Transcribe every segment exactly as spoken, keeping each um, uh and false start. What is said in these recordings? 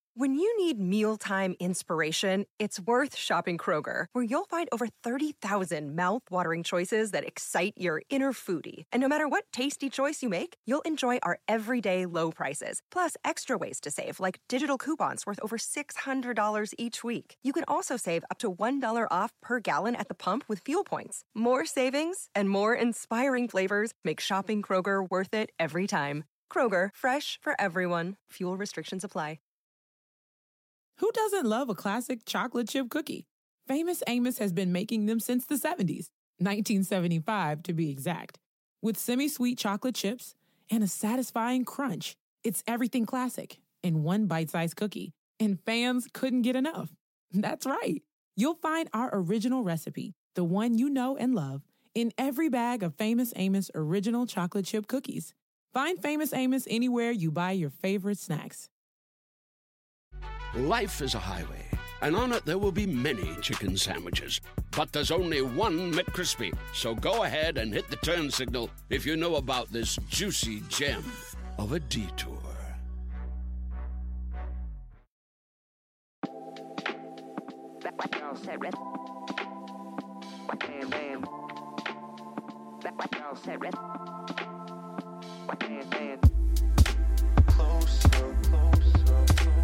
When you need mealtime inspiration, it's worth shopping Kroger, where you'll find over thirty thousand mouth-watering choices that excite your inner foodie. And no matter what tasty choice you make, you'll enjoy our everyday low prices, plus extra ways to save, like digital coupons worth over six hundred dollars each week. You can also save up to one dollar off per gallon at the pump with fuel points. More savings and more inspiring flavors make shopping Kroger worth it every time. Kroger, fresh for everyone. Fuel restrictions apply. Who doesn't love a classic chocolate chip cookie? Famous Amos has been making them since the seventies, nineteen seventy-five to be exact. With semi-sweet chocolate chips and a satisfying crunch, it's everything classic in one bite-sized cookie, and fans couldn't get enough. That's right. You'll find our original recipe, the one you know and love, in every bag of Famous Amos original chocolate chip cookies. Find Famous Amos anywhere you buy your favorite snacks. Life is a highway, and on it there will be many chicken sandwiches. But there's only one McCrispy. So go ahead and hit the turn signal if you know about this juicy gem of a detour. Closer, closer,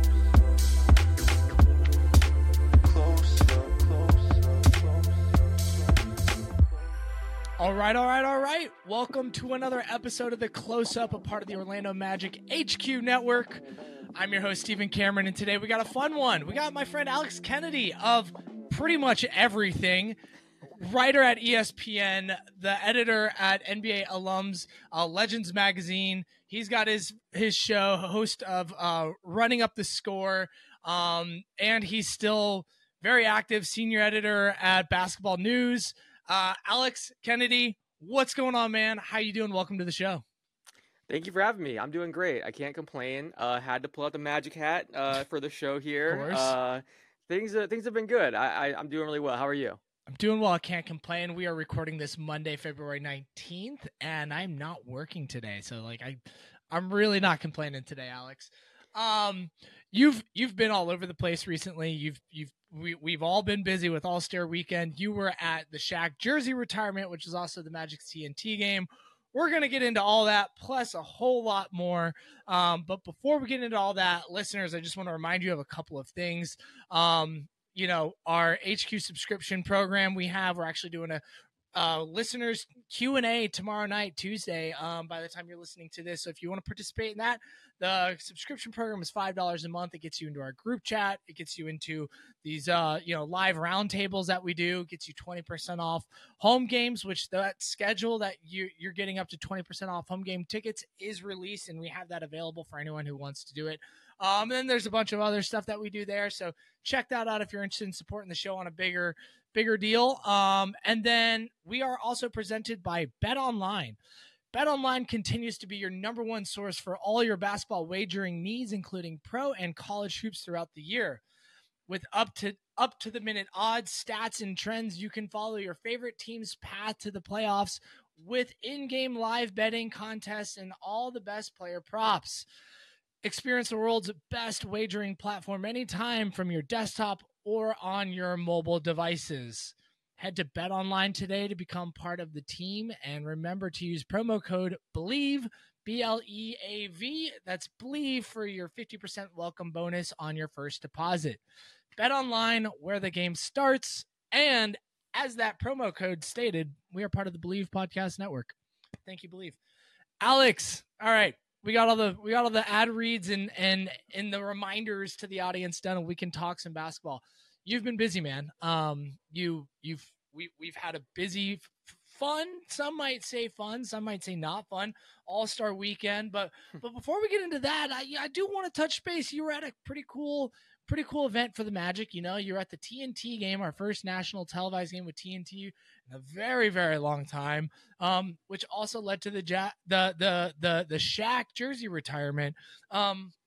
All right, all right, all right. Welcome to another episode of The Close Up, a part of the Orlando Magic H Q Network. I'm your host, Stephen Cameron, and today we got a fun one. We got my friend Alex Kennedy of pretty much everything, writer at E S P N, the editor at N B A Alums, uh, Legends Magazine. He's got his his show, host of uh, Running Up the Score, um, and he's still very active senior editor at Basketball News. Uh, Alex Kennedy, what's going on, man? How you doing? Welcome to the show. Thank you for having me. I'm doing great. I can't complain. Uh, had to pull out the magic hat uh, for the show here. Of course. Uh, things uh, things have been good. I, I I'm doing really well. How are you? I'm doing well. I can't complain. We are recording this Monday, February nineteenth, and I'm not working today, so like I, I'm really not complaining today, Alex. Um, you've you've been all over the place recently. You've you've we we've all been busy with All-Star Weekend. You were at the Shaq jersey retirement, which is also the Magic's T N T game. We're gonna get into all that plus a whole lot more. Um, but before we get into all that, listeners, I just want to remind you of a couple of things. Um, you know, our H Q subscription program we have. We're actually doing a Uh, listeners Q and A tomorrow night, Tuesday, um, by the time you're listening to this. So if you want to participate in that, the subscription program is five dollars a month. It gets you into our group chat. It gets you into these, uh, you know, live roundtables that we do. It gets you twenty percent off home games, which that schedule that you, you're getting up to twenty percent off home game tickets is released, and we have that available for anyone who wants to do it. Um, and then there's a bunch of other stuff that we do there. So check that out if you're interested in supporting the show on a bigger, bigger deal. Um, and then we are also presented by BetOnline. BetOnline continues to be your number one source for all your basketball wagering needs, including pro and college hoops throughout the year. With up to up to the minute odds, stats, and trends, you can follow your favorite team's path to the playoffs with in-game live betting contests and all the best player props. Experience the world's best wagering platform anytime from your desktop or on your mobile devices. Head to BetOnline today to become part of the team, and remember to use promo code BELIEVE, B L E A V. That's BELIEVE for your fifty percent welcome bonus on your first deposit. BetOnline, where the game starts, and as that promo code stated, we are part of the Believe Podcast Network. Thank you, Believe. Alex, all right. We got all the we got all the ad reads and and and the reminders to the audience done, and we can talk some basketball. You've been busy, man. Um, you you've we we've had a busy, f- fun. Some might say fun, some might say not fun. All-Star Weekend, but but before we get into that, I I do want to touch base. You were at a pretty cool pretty cool event for the Magic. You know, you're at the T N T game, our first national televised game with T N T in a very, very long time, um, which also led to the ja- the the the the Shaq jersey retirement. Um,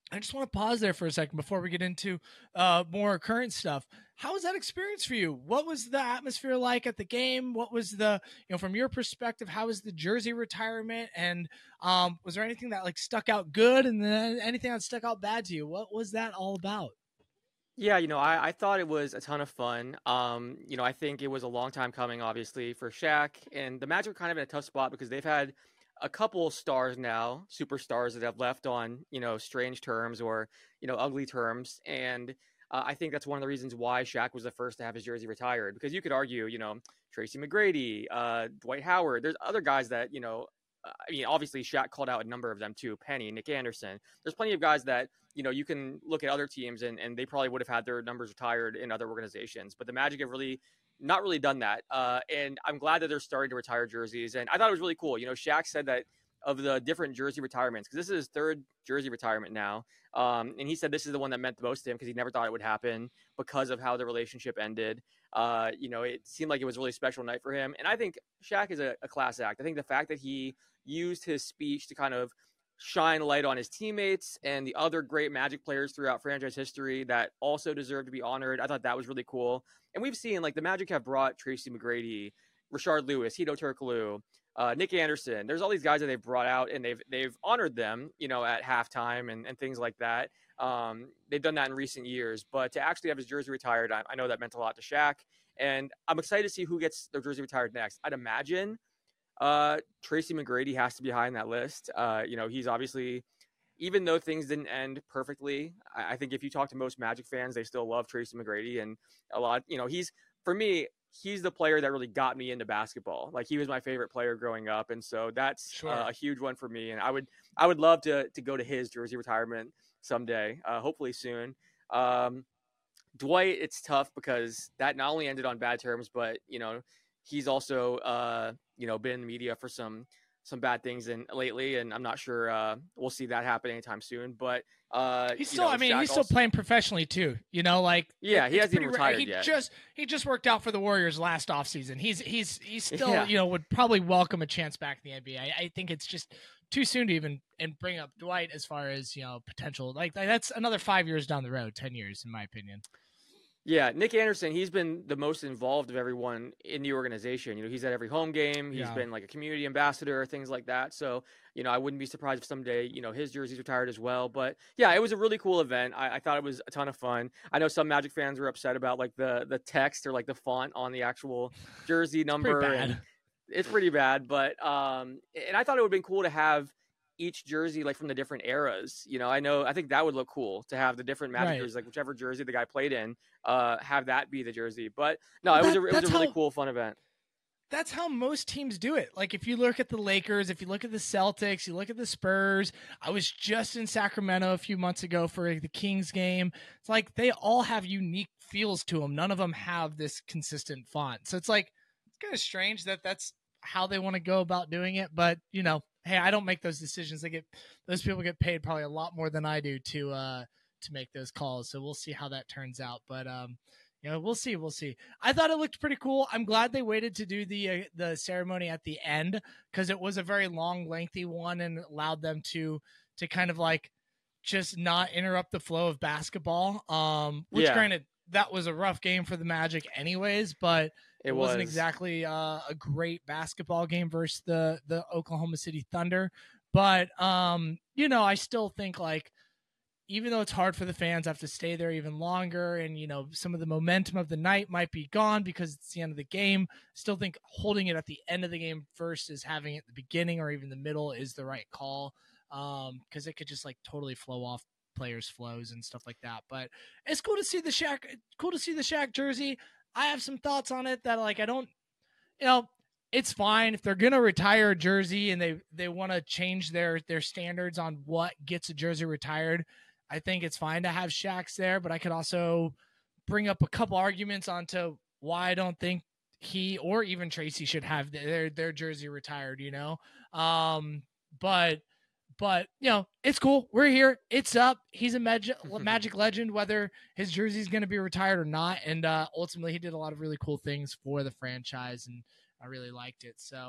I just want to pause there for a second before we get into uh, more current stuff. How was that experience for you? What was the atmosphere like at the game? What was the, you know, from your perspective, how was the jersey retirement? And um, was there anything that like stuck out good and then anything that stuck out bad to you? What was that all about? Yeah, you know, I, I thought it was a ton of fun. Um, you know, I think it was a long time coming, obviously, for Shaq. And the Magic are kind of in a tough spot because they've had a couple stars now, superstars that have left on, you know, strange terms or, you know, ugly terms. And uh, I think that's one of the reasons why Shaq was the first to have his jersey retired. Because you could argue, you know, Tracy McGrady, uh, Dwight Howard, there's other guys that, you know, uh, I mean, obviously Shaq called out a number of them too. Penny, Nick Anderson. There's plenty of guys that, you know, you can look at other teams and, and they probably would have had their numbers retired in other organizations. But the Magic have really not really done that. Uh, and I'm glad that they're starting to retire jerseys. And I thought it was really cool. You know, Shaq said that of the different jersey retirements, because this is his third jersey retirement now. Um, and he said this is the one that meant the most to him because he never thought it would happen because of how the relationship ended. Uh, you know, it seemed like it was a really special night for him. And I think Shaq is a, a class act. I think the fact that he used his speech to kind of shine light on his teammates and the other great Magic players throughout franchise history that also deserve to be honored. I thought that was really cool. And we've seen, like, the Magic have brought Tracy McGrady, Rashard Lewis, Hedo Turkoglu, uh, Nick Anderson. There's all these guys that they've brought out and they've they've honored them, you know, at halftime and, and things like that. Um, they've done that in recent years. But to actually have his jersey retired, I, I know that meant a lot to Shaq. And I'm excited to see who gets their jersey retired next. I'd imagine uh, Tracy McGrady has to be high on that list. Uh, you know, he's obviously, even though things didn't end perfectly, I, I think if you talk to most Magic fans, they still love Tracy McGrady. And a lot, you know, he's, for me, he's the player that really got me into basketball. Like, he was my favorite player growing up. And so that's Sure. uh, a huge one for me. And I would, I would love to, to go to his jersey retirement someday, uh, hopefully soon. Um, Dwight, it's tough because that not only ended on bad terms, but, you know, he's also, uh, you know, been in the media for some some bad things in lately, and I'm not sure uh, we'll see that happen anytime soon. But uh, He's you still, know, I mean, Shaq he's still also- playing professionally too. You know, like Yeah, it- he it's hasn't even pretty rare. retired he yet. Just he just worked out for the Warriors last offseason. He's he's he's still, Yeah. you know, would probably welcome a chance back in the N B A. I, I think it's just too soon to even and bring up Dwight as far as, you know, potential. Like, like that's another five years down the road, ten years in my opinion. Yeah, Nick Anderson, he's been the most involved of everyone in the organization. You know, he's at every home game. He's Yeah. been like a community ambassador, things like that. So, you know, I wouldn't be surprised if someday, you know, his jersey's retired as well. But yeah, it was a really cool event. I, I thought it was a ton of fun. I know some Magic fans were upset about like the the text or like the font on the actual jersey number. Pretty and bad. It's pretty bad, but um, and I thought it would have been cool to have each jersey like from the different eras. You know, I know I think that would look cool to have the different Magic Right. jerseys, like whichever jersey the guy played in, uh, have that be the jersey. But no, it was That- a it was that's a really how- cool, fun event. That's how most teams do it. Like, if you look at the Lakers, if you look at the Celtics, you look at the Spurs. I was just in Sacramento a few months ago for the Kings game. It's like they all have unique feels to them. None of them have this consistent font. So it's like, it's kind of strange that that's how they want to go about doing it. But, you know, hey, I don't make those decisions. They get, those people get paid probably a lot more than I do to, uh, to make those calls. So we'll see how that turns out. But, um, you know, we'll see. We'll see. I thought it looked pretty cool. I'm glad they waited to do the uh, the ceremony at the end because it was a very long, lengthy one and allowed them to to kind of like just not interrupt the flow of basketball. Um, which, Yeah. granted, that was a rough game for the Magic, anyways. But It it wasn't was. exactly uh, a great basketball game versus the the Oklahoma City Thunder. But um, you know, I still think like, even though it's hard for the fans, I have to stay there even longer. And, you know, some of the momentum of the night might be gone because it's the end of the game. Still think holding it at the end of the game versus having it at the beginning or even the middle is the right call. Um, cause it could just like totally flow off players' flows and stuff like that. But it's cool to see the Shaq, cool to see the Shaq jersey. I have some thoughts on it that like, I don't, you know, it's fine if they're going to retire a jersey and they, they want to change their, their standards on what gets a jersey retired. I think it's fine to have Shaq's there, but I could also bring up a couple arguments onto why I don't think he or even Tracy should have their their jersey retired, you know? Um, but, but you know, it's cool. We're here. It's up. He's a magic, magic legend, whether his jersey is going to be retired or not. And uh, ultimately, he did a lot of really cool things for the franchise, and I really liked it. So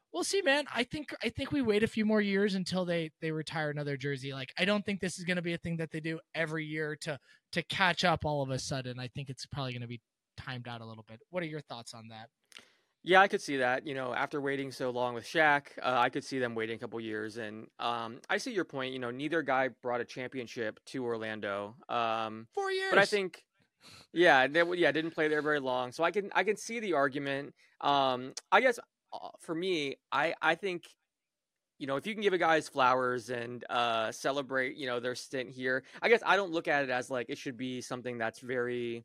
We'll see, man. I think I think we wait a few more years until they they retire another jersey. Like, I don't think this is going to be a thing that they do every year to to catch up all of a sudden. I think it's probably going to be timed out a little bit. What are your thoughts on that? Yeah, I could see that. You know, after waiting so long with Shaq, uh, I could see them waiting a couple years. And um, I see your point. You know, neither guy brought a championship to Orlando. Um, Four years. but I think, yeah, they, yeah, didn't play there very long. So I can I can see the argument. Um, I guess uh, for me, I I think, you know, if you can give a guy his flowers and uh, celebrate, you know, their stint here, I guess I don't look at it as like it should be something that's very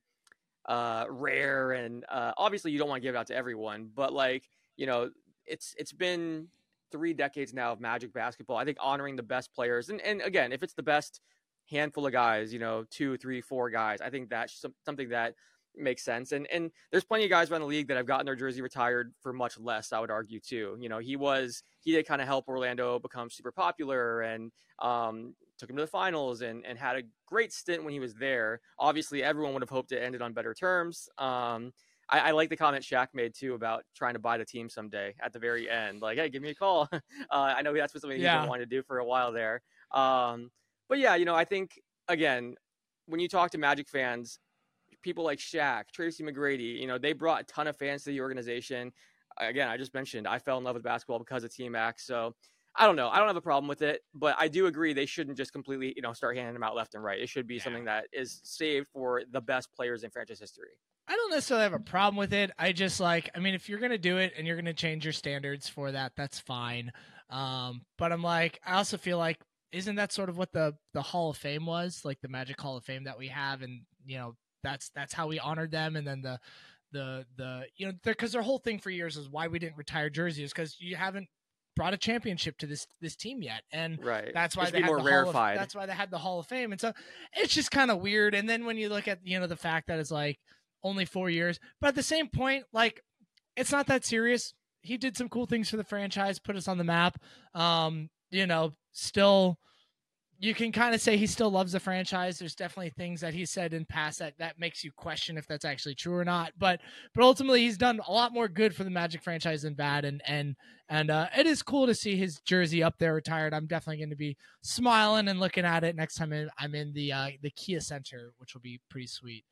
uh rare, and uh obviously you don't want to give it out to everyone, but like, you know, it's it's been three decades now of Magic basketball. I think honoring the best players, and, and again, if it's the best handful of guys, you know, two three four guys, I think that's some, something that makes sense. And and there's plenty of guys around the league that have gotten their jersey retired for much less, I would argue too. You know, he was he did kind of help Orlando become super popular, and um took him to the finals, and and had a great stint when he was there. Obviously everyone would have hoped it ended on better terms. um I, I like the comment Shaq made too about trying to buy the team someday at the very end, like, hey, give me a call. uh I know that's what something he's Yeah. been wanting to do for a while there. um but yeah, you know, I think again, when you talk to Magic fans, people like Shaq, Tracy McGrady, you know, they brought a ton of fans to the organization. Again, I just mentioned I fell in love with basketball because of T-Mac. So I don't know. I don't have a problem with it, but I do agree they shouldn't just completely, you know, start handing them out left and right. It should be Yeah. something that is saved for the best players in franchise history. I don't necessarily have a problem with it. I just like, I mean, if you're going to do it and you're going to change your standards for that, that's fine. Um, but I'm like, I also feel like, isn't that sort of what the, the Hall of Fame was, like the Magic Hall of Fame that we have? And, you know, that's, that's how we honored them. And then the, the, the, you know, because their whole thing for years is why we didn't retire jerseys, because you haven't brought a championship to this, this team yet. And Right. that's why It should they be had more the Hall of, rarefied. that's why they had the Hall of Fame. And so it's just kind of weird. And then when you look at, you know, the fact that it's like only four years, but at the same point, like, it's not that serious. He did some cool things for the franchise, put us on the map. Um, you know, still, you can kind of say he still loves the franchise. There's definitely things that he said in past that that makes you question if that's actually true or not. But but ultimately, he's done a lot more good for the Magic franchise than bad. And and and uh, it is cool to see his jersey up there retired. I'm definitely going to be smiling and looking at it next time I'm in the uh, the Kia Center, which will be pretty sweet.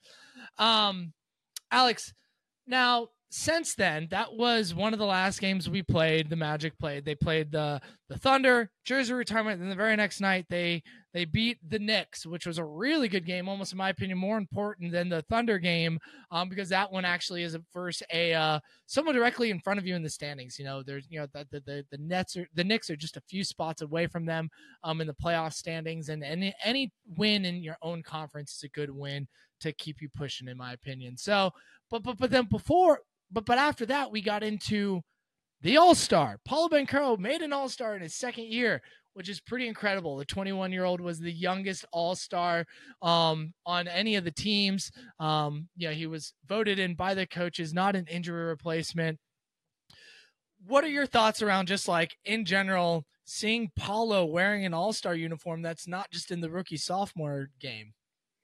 Um, Alex, now, since then, that was one of the last games we played. The Magic played. They played the the Thunder, jersey retirement. And the very next night, they they beat the Knicks, which was a really good game, almost in my opinion, more important than the Thunder game, um, because that one actually is a versus a uh, someone directly in front of you in the standings. You know, there's you know the the the, the Nets are the Knicks are just a few spots away from them um in the playoff standings, and any any win in your own conference is a good win to keep you pushing, in my opinion. So, but but but then before. But but after that, we got into the All-Star. Paolo Banchero made an All-Star in his second year, which is pretty incredible. The twenty-one-year-old was the youngest All-Star um, on any of the teams. Um, you know, he was voted in by the coaches, not an injury replacement. What are your thoughts around just like in general seeing Paolo wearing an All-Star uniform that's not just in the rookie-sophomore game?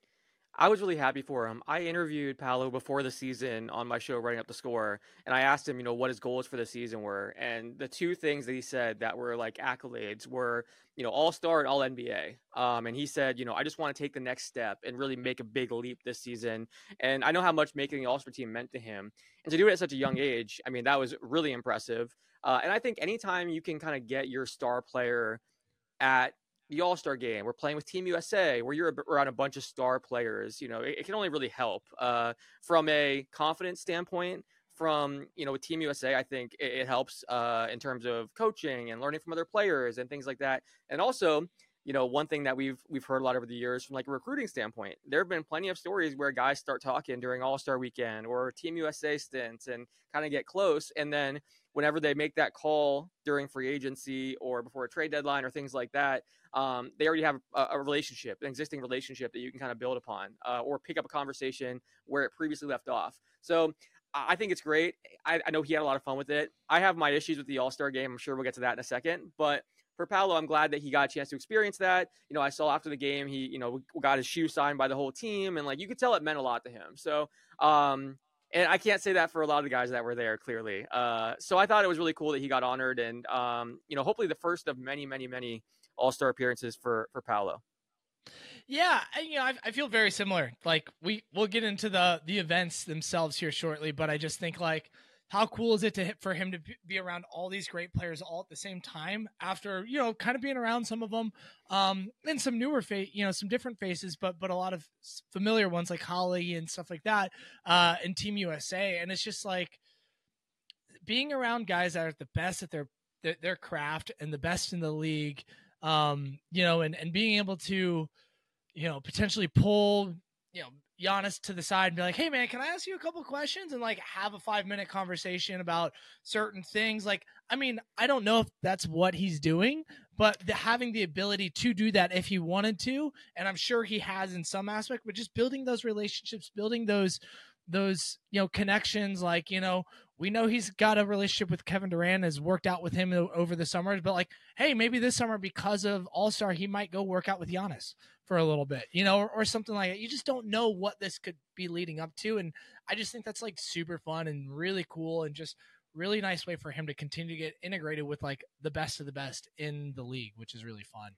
I was really happy for him. I interviewed Paolo before the season on my show, Writing Up the Score, and I asked him, you know, what his goals for the season were. And the two things that he said that were like accolades were, you know, All-Star and All N B A. Um, and he said, you know, I just want to take the next step and really make a big leap this season. And I know how much making the All-Star team meant to him. And to do it at such a young age, I mean, that was really impressive. Uh, and I think anytime you can kind of get your star player at the All-Star game, we're playing with Team U S A, where you're around a bunch of star players, you know, it, it can only really help uh, from a confidence standpoint. From, you know, with Team U S A, I think it, it helps uh, in terms of coaching and learning from other players and things like that. And also, you know, one thing that we've we've heard a lot over the years from like a recruiting standpoint, there have been plenty of stories where guys start talking during All-Star weekend or Team U S A stints and kind of get close, and then whenever they make that call during free agency or before a trade deadline or things like that, um, they already have a, a relationship, an existing relationship that you can kind of build upon uh, or pick up a conversation where it previously left off. So I think it's great. I, I know he had a lot of fun with it. I have my issues with the All-Star game. I'm sure we'll get to that in a second. But for Paolo, I'm glad that he got a chance to experience that. You know, I saw after the game, he, you know, got his shoe signed by the whole team. And, like, you could tell it meant a lot to him. So, um, And I can't say that for a lot of the guys that were there, clearly. Uh, so I thought it was really cool that he got honored, and um, you know, hopefully the first of many, many, many All-Star appearances for for Paolo. Yeah, I, you know, I, I feel very similar. Like we we'll get into the the events themselves here shortly, but I just think like how cool is it to for him to be around all these great players all at the same time after, you know, kind of being around some of them, um, and some newer face, you know, some different faces, but but a lot of familiar ones like Holly and stuff like that, uh, and Team U S A, and it's just like being around guys that are the best at their their, their craft and the best in the league, um, you know, and and being able to, you know, potentially pull, you know, Giannis to the side and be like, hey man, can I ask you a couple questions, and like have a five minute conversation about certain things. Like, I mean, I don't know if that's what he's doing, but the, having the ability to do that if he wanted to, and I'm sure he has in some aspect, but just building those relationships, building those, those, you know, connections. Like, you know, we know he's got a relationship with Kevin Durant, has worked out with him over the summers, but like, hey, maybe this summer because of All-Star, he might go work out with Giannis for a little bit, you know, or, or something like that. You just don't know what this could be leading up to. And I just think that's like super fun and really cool, and just really nice way for him to continue to get integrated with like the best of the best in the league, which is really fun.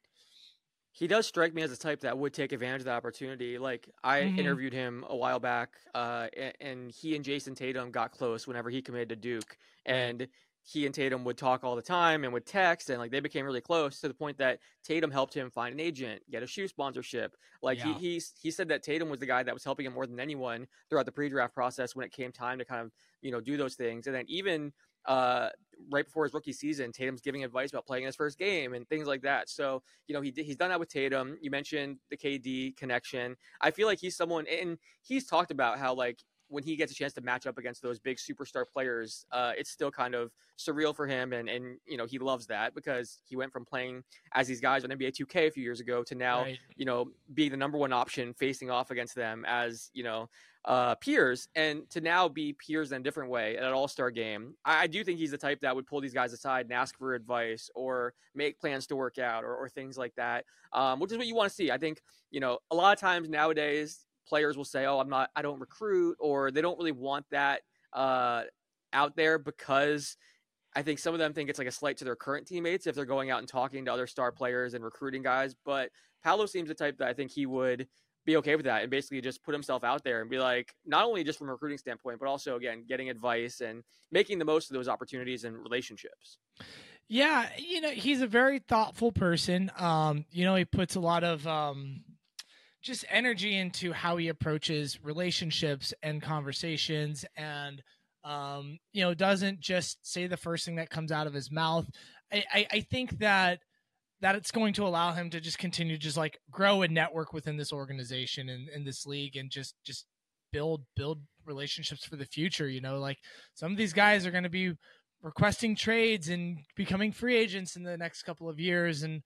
He does strike me as a type that would take advantage of the opportunity. Like I Mhm. interviewed him a while back, uh, a- and he and Jason Tatum got close whenever he committed to Duke, and he and Tatum would talk all the time and would text, and like they became really close to the point that Tatum helped him find an agent, get a shoe sponsorship. Like Yeah. he he he said that Tatum was the guy that was helping him more than anyone throughout the pre-draft process when it came time to kind of, you know, do those things. And then even uh, right before his rookie season, Tatum's giving advice about playing his first game and things like that. So, you know, he he's done that with Tatum. You mentioned the K D connection. I feel like he's someone, and he's talked about how like when he gets a chance to match up against those big superstar players, uh, it's still kind of surreal for him. And, and, you know, he loves that because he went from playing as these guys on N B A two K a few years ago to now, Right. you know, being the number one option facing off against them as, you know, uh, peers, and to now be peers in a different way at an all-star game. I, I do think he's the type that would pull these guys aside and ask for advice or make plans to work out or, or things like that, um, which is what you want to see. I think, you know, a lot of times nowadays players will say, oh, I'm not, I don't recruit, or they don't really want that uh, out there because I think some of them think it's like a slight to their current teammates if they're going out and talking to other star players and recruiting guys. But Paolo seems the type that I think he would be okay with that and basically just put himself out there and be like, not only just from a recruiting standpoint, but also, again, getting advice and making the most of those opportunities and relationships. Yeah, you know, he's a very thoughtful person. Um, you know, he puts a lot of um, just energy into how he approaches relationships and conversations, and um, you know, doesn't just say the first thing that comes out of his mouth. I, I, I think that that it's going to allow him to just continue to just like grow and network within this organization and in this league, and just just build build relationships for the future. You know, like some of these guys are going to be requesting trades and becoming free agents in the next couple of years, and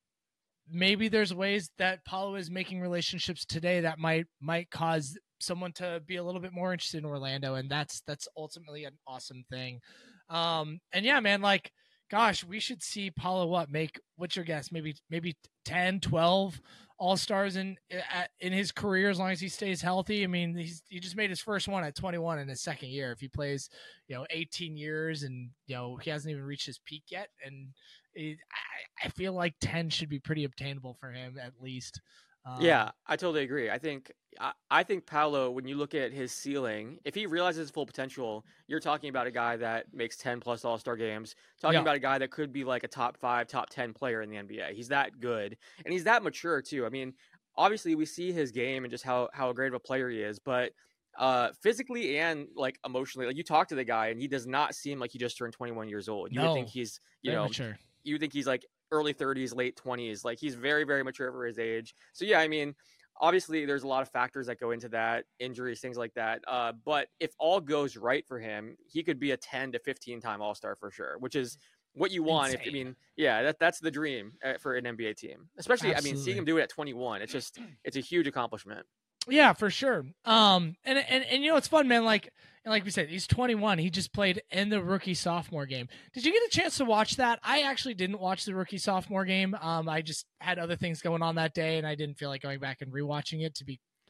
maybe there's ways that Paolo is making relationships today that might might cause someone to be a little bit more interested in Orlando, and that's that's ultimately an awesome thing. Um, and yeah, man, like, gosh, we should see Paolo what make what's your guess? Maybe maybe ten, twelve All-Stars in in his career as long as he stays healthy. I mean, he's he just made his first one at twenty-one in his second year. If he plays, you know, eighteen years, and you know, he hasn't even reached his peak yet, and it, I, I feel like ten should be pretty obtainable for him at least. Um, Yeah, I totally agree. I think I, I think Paolo, when you look at his ceiling, if he realizes his full potential, you're talking about a guy that makes ten plus All-Star games, talking Yeah. about a guy that could be like a top five, top ten player in the N B A. He's that good, and he's that mature too. I mean, obviously we see his game and just how how great of a player he is, but uh physically and like emotionally, like you talk to the guy and he does not seem like he just turned twenty-one years old. You would think No, he's, you very know, mature. you think he's like early thirties, late twenties. Like he's very, very mature for his age. So yeah, I mean, obviously there's a lot of factors that go into that, injuries, things like that. Uh, but if all goes right for him, he could be a ten to fifteen time All-Star for sure, which is what you want. If I Insane. mean, yeah, that that's the dream uh, for an N B A team, especially. I mean, Absolutely. seeing him do it at twenty-one, it's just it's a huge accomplishment. Yeah, for sure. Um, and and and you know, it's fun, man. Like and like we said, he's twenty-one. He just played in the rookie sophomore game. Did you get a chance to watch that? I actually didn't watch the rookie sophomore game. Um, I just had other things going on that day, and I didn't feel like going back and rewatching it. To be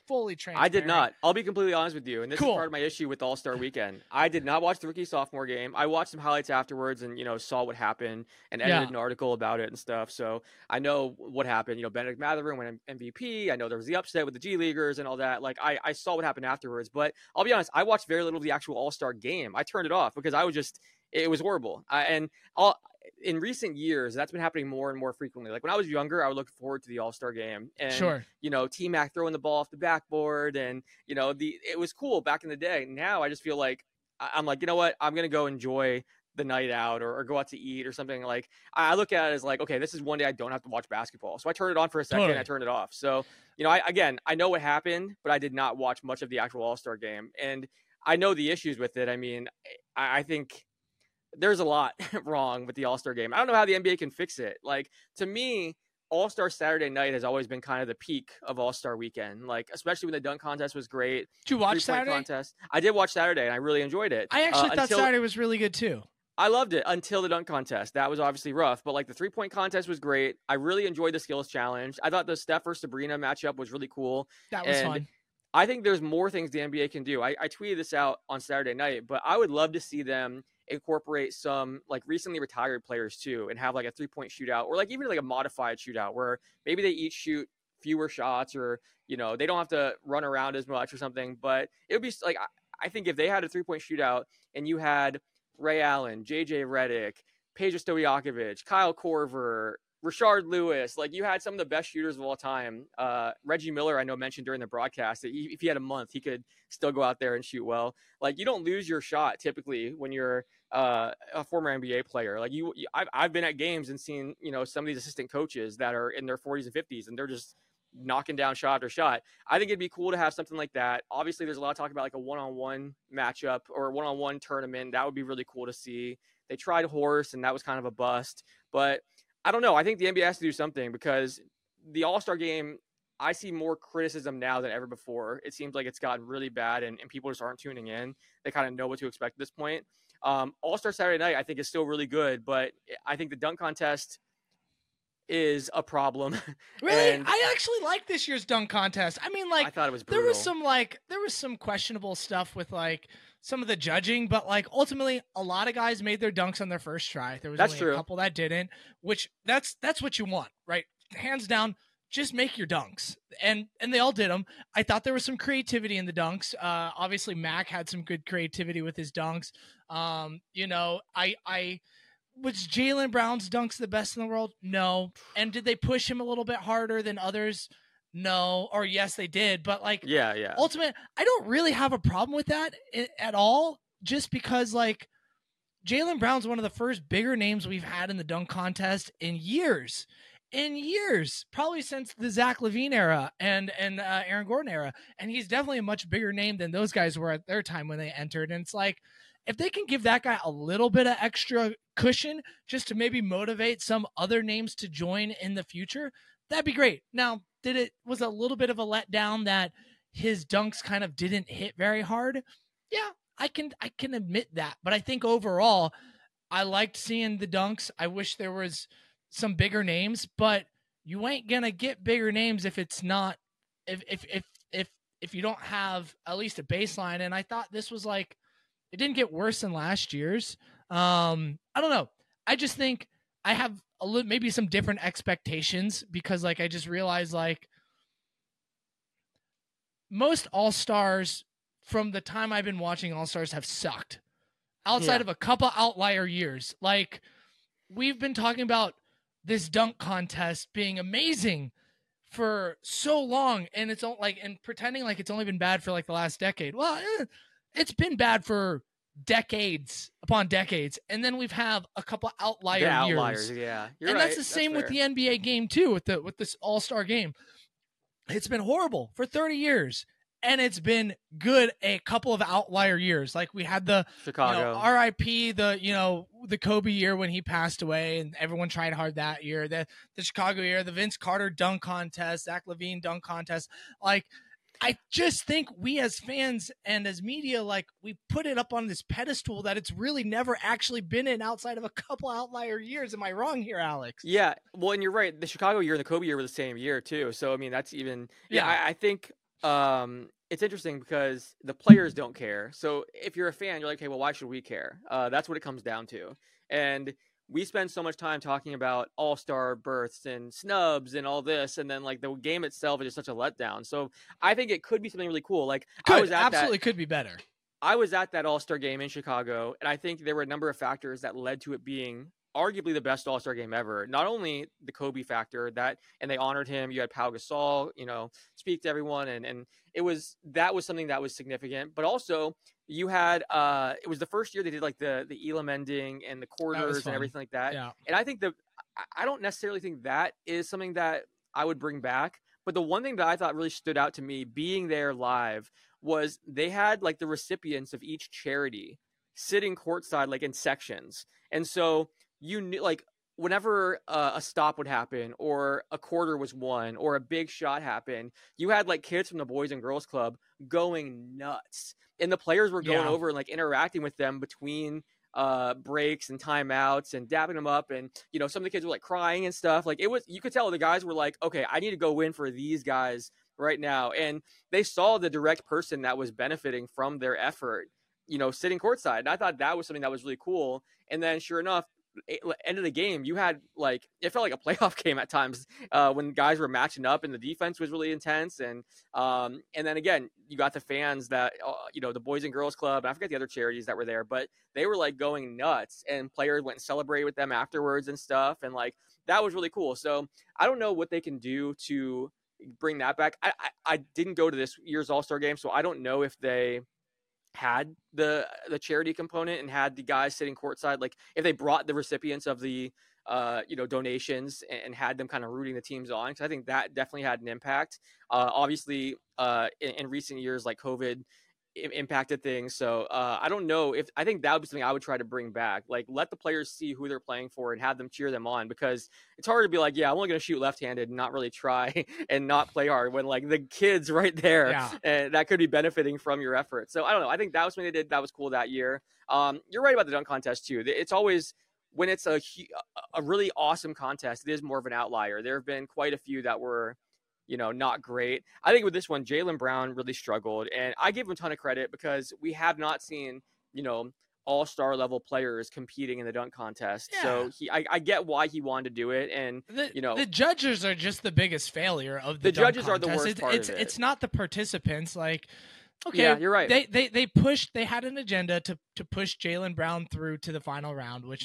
fully transparent. I did not. I'll be completely honest with you, and this Cool. is part of my issue with All-Star Weekend. I did not watch the rookie sophomore game. I watched some highlights afterwards, and you know saw what happened, and edited Yeah. an article about it and stuff. So I know what happened. You know, Benedict Mathurin went M V P. I know there was the upset with the G Leaguers and all that. Like I, I saw what happened afterwards. But I'll be honest, I watched very little of the actual All-Star game. I turned it off because I was just it was horrible. I, and all. In recent years, that's been happening more and more frequently. Like when I was younger, I would look forward to the All-Star game, and Sure. you know, T-Mac throwing the ball off the backboard, and you know, the it was cool back in the day. Now I just feel like I- I'm like, you know what, I'm gonna go enjoy the night out or, or go out to eat or something. Like I look at it as like, okay, this is one day I don't have to watch basketball, so I turn it on for a second, Totally. I turn it off. So you know, I again, I know what happened, but I did not watch much of the actual All-Star game, and I know the issues with it. I mean, I, I think. There's a lot wrong with the All-Star game. I don't know how the N B A can fix it. Like, to me, All-Star Saturday night has always been kind of the peak of All-Star weekend. Like, especially when the dunk contest was great. Did you watch Three-point Saturday? contest. I did watch Saturday, and I really enjoyed it. I actually Uh, thought until- Saturday was really good too. I loved it until the dunk contest. That was obviously rough, but like the three-point contest was great. I really enjoyed the skills challenge. I thought the Steph versus Sabrina matchup was really cool. That was And fun. I think there's more things the N B A can do. I, I tweeted this out on Saturday night, but I would love to see them incorporate some like recently retired players too, and have like a three point shootout, or like even like a modified shootout where maybe they each shoot fewer shots, or you know they don't have to run around as much or something. But it would be like I, I think if they had a three point shootout and you had Ray Allen, J J Redick, Peja Stojakovic, Kyle Korver, Rashard Lewis, like you had some of the best shooters of all time. Uh, Reggie Miller, I know mentioned during the broadcast that he, if he had a month, he could still go out there and shoot well. Like you don't lose your shot typically when you're uh, a former N B A player. Like you, you I've, I've been at games and seen, you know, some of these assistant coaches that are in their forties and fifties, and they're just knocking down shot after shot. I think it'd be cool to have something like that. Obviously, there's a lot of talk about like a one-on-one matchup or a one-on-one tournament. That would be really cool to see. They tried horse, and that was kind of a bust. But I don't know. I think the N B A has to do something because the All-Star game, I see more criticism now than ever before. It seems like it's gotten really bad, and, and people just aren't tuning in. They kind of know what to expect at this point. Um, All-Star Saturday night, I think, is still really good, but I think the dunk contest is a problem. Really? And I actually like this year's dunk contest. I mean, like, I thought it was there brutal. was some like there was some questionable stuff with like some of the judging, but like ultimately a lot of guys made their dunks on their first try. There was That's only true. a couple that didn't, which that's that's what you want, right? Hands down, just make your dunks. And and they all did them. I thought there was some creativity in the dunks. Uh obviously Mac had some good creativity with his dunks. Um, you know, I I was Jaylen Brown's dunks the best in the world? No. And did they push him a little bit harder than others? No. Or yes, they did. But like, Yeah, yeah. ultimate, I don't really have a problem with that i- at all. Just because like Jaylen Brown's one of the first bigger names we've had in the dunk contest in years, in years, probably since the Zach Levine era and and uh, Aaron Gordon era. And he's definitely a much bigger name than those guys were at their time when they entered. And it's like, if they can give that guy a little bit of extra cushion just to maybe motivate some other names to join in the future, that'd be great. Now, did it was a little bit of a letdown that his dunks kind of didn't hit very hard? Yeah, I can I can admit that. But I think overall, I liked seeing the dunks. I wish there was some bigger names, but you ain't gonna get bigger names if it's not if if if if if you don't have at least a baseline. And I thought this was like, it didn't get worse than last year's. Um, I don't know. I just think I have a little, maybe some different expectations because like I just realized like most All-Stars from the time I've been watching All-Stars have sucked outside Yeah. of a couple outlier years. Like we've been talking about this dunk contest being amazing for so long, and it's all like, and pretending like it's only been bad for like the last decade. Well, eh, it's been bad for decades upon decades, and then we've have a couple outlier The years. outliers, yeah. You're and right. that's the same with fair. the N B A game too, with the with this All-Star game. It's been horrible for thirty years, and it's been good a couple of outlier years. Like we had the Chicago. you know, R I P the you know the Kobe year when he passed away, and everyone tried hard that year. The the Chicago year, the Vince Carter dunk contest, Zach Levine dunk contest. Like I just think we as fans and as media, like we put it up on this pedestal that it's really never actually been in outside of a couple outlier years. Am I wrong here, Alex? Yeah, well, and you're right. The Chicago year and the Kobe year were the same year too. So I mean, that's even. Yeah, Yeah. I, I think um, it's interesting because the players don't care. So if you're a fan, you're like, hey, well, why should we care? Uh, that's what it comes down to. And we spend so much time talking about all-star berths and snubs and all this, and then like the game itself is just such a letdown. So I think it could be something really cool. Like Could I was at absolutely that, could be better. I was at that all-star game in Chicago, and I think there were a number of factors that led to it being arguably the best all-star game ever. Not only the Kobe factor that, and they honored him. You had Pau Gasol, you know, speak to everyone, and and it was that was something that was significant. But also, you had uh, it was the first year they did like the the Elam ending and the quarters and fun. everything like that. Yeah. And I think the I- I don't necessarily think that is something that I would bring back. But the one thing that I thought really stood out to me being there live was they had like the recipients of each charity sitting courtside, like in sections. And so you knew, like, whenever uh, a stop would happen or a quarter was won or a big shot happened, you had like kids from the Boys and Girls Club going nuts. And the players were going Yeah. over and like interacting with them between uh breaks and timeouts and dapping them up, and you know some of the kids were like crying and stuff. Like it was, you could tell the guys were like, okay, I need to go win for these guys right now. And they saw the direct person that was benefiting from their effort, you know, sitting courtside. And I thought that was something that was really cool. And then sure enough, it- end of the game, you had like, it felt like a playoff game at times uh, when guys were matching up and the defense was really intense. And um, and then again, you got the fans that, uh, you know, the Boys and Girls Club, and I forget the other charities that were there, but they were like going nuts, and players went and celebrated with them afterwards and stuff. And like, that was really cool. So I don't know what they can do to bring that back. I, I, I didn't go to this year's All-Star game, so I don't know if they had the the charity component and had the guys sitting courtside, like if they brought the recipients of the uh you know donations and, and had them kind of rooting the teams on, because I think that definitely had an impact. Uh obviously uh in, in recent years, like COVID i- impacted things, so uh I don't know if, I think that would be something I would try to bring back. Like, let the players see who they're playing for and have them cheer them on, because it's hard to be like, yeah, I'm only going to shoot left-handed and not really try and not play hard when like the kids right there, Yeah. and that could be benefiting from your effort. So I don't know. I think that was something they did that was cool that year. Um, you're right about the dunk contest too. It's always, when it's a hu- a really awesome contest, it is more of an outlier. There have been quite a few that were, you know, not great. I think with this one, Jaylen Brown really struggled, and I give him a ton of credit because we have not seen, you know, all-star level players competing in the dunk contest. Yeah. So he, I, I get why he wanted to do it, and The, you know, the judges are just the biggest failure of the, The dunk judges are the contest. worst It's, part it's, of it. it's not the participants. Like, okay, Yeah, you're right. They they they pushed. They had an agenda to to push Jaylen Brown through to the final round, which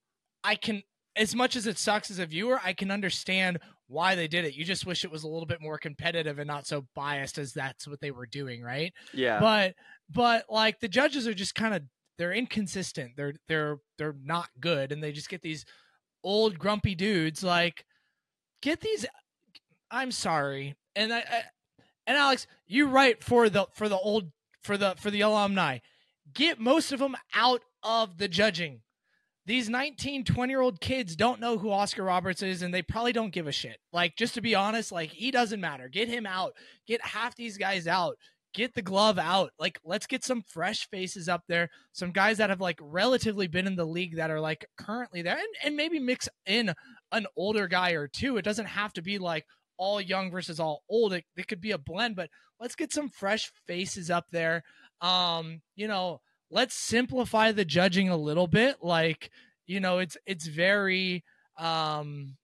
I can, as much as it sucks as a viewer, I can understand why they did it. You just wish it was a little bit more competitive and not so biased as that's what they were doing, right? yeah, But but like the judges are just kind of, they're inconsistent. They're they're they're not good, and they just get these old grumpy dudes. Like, get these. I'm sorry, and I, I and Alex, you're right for the for the old for the for the alumni. Get most of them out of the judging. These nineteen, twenty year old kids don't know who Oscar Roberts is, and they probably don't give a shit. Like, just to be honest, like, he doesn't matter. Get him out. Get half these guys out. Get the glove out. Like, let's get some fresh faces up there. Some guys that have like relatively been in the league that are like currently there, and, and maybe mix in an older guy or two. It doesn't have to be like all young versus all old. It, it could be a blend, but let's get some fresh faces up there. Um, you know, let's simplify the judging a little bit. Like, you know, it's, it's very, um,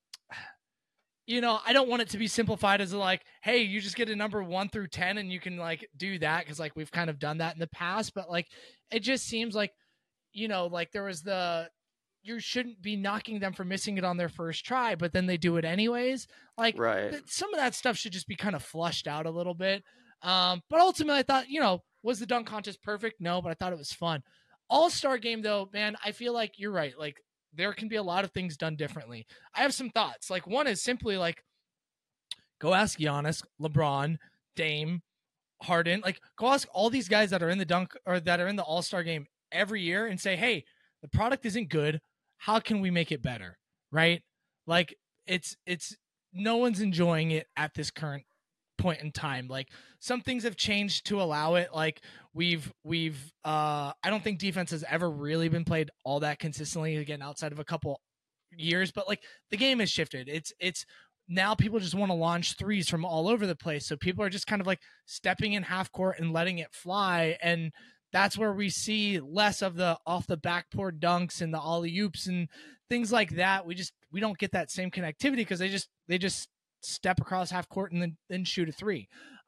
you know, I don't want it to be simplified as like, hey, you just get a number one through ten and you can like do that. Cause like we've kind of done that in the past, but like, it just seems like, you know, like there was the, you shouldn't be knocking them for missing it on their first try, but then they do it anyways. Like, right. th- some of that stuff should just be kind of flushed out a little bit. Um, but ultimately I thought, you know, was the dunk contest perfect? No, but I thought it was fun. All-star game though, man, I feel like you're right. Like, there can be a lot of things done differently. I have some thoughts. Like, one is simply like, go ask Giannis, LeBron, Dame, Harden. Like, go ask all these guys that are in the dunk or that are in the All-Star game every year and say, hey, the product isn't good. How can we make it better? Right? Like, it's, it's, no one's enjoying it at this current point in time. Like, some things have changed to allow it. Like, we've, we've, uh, I don't think defense has ever really been played all that consistently, again, outside of a couple years, but like the game has shifted. It's, it's now people just want to launch threes from all over the place. So people are just kind of like stepping in half court and letting it fly. And that's where we see less of the off the backboard dunks and the alley oops and things like that. We just, we don't get that same connectivity because they just, they just step across half court and then, then shoot a three.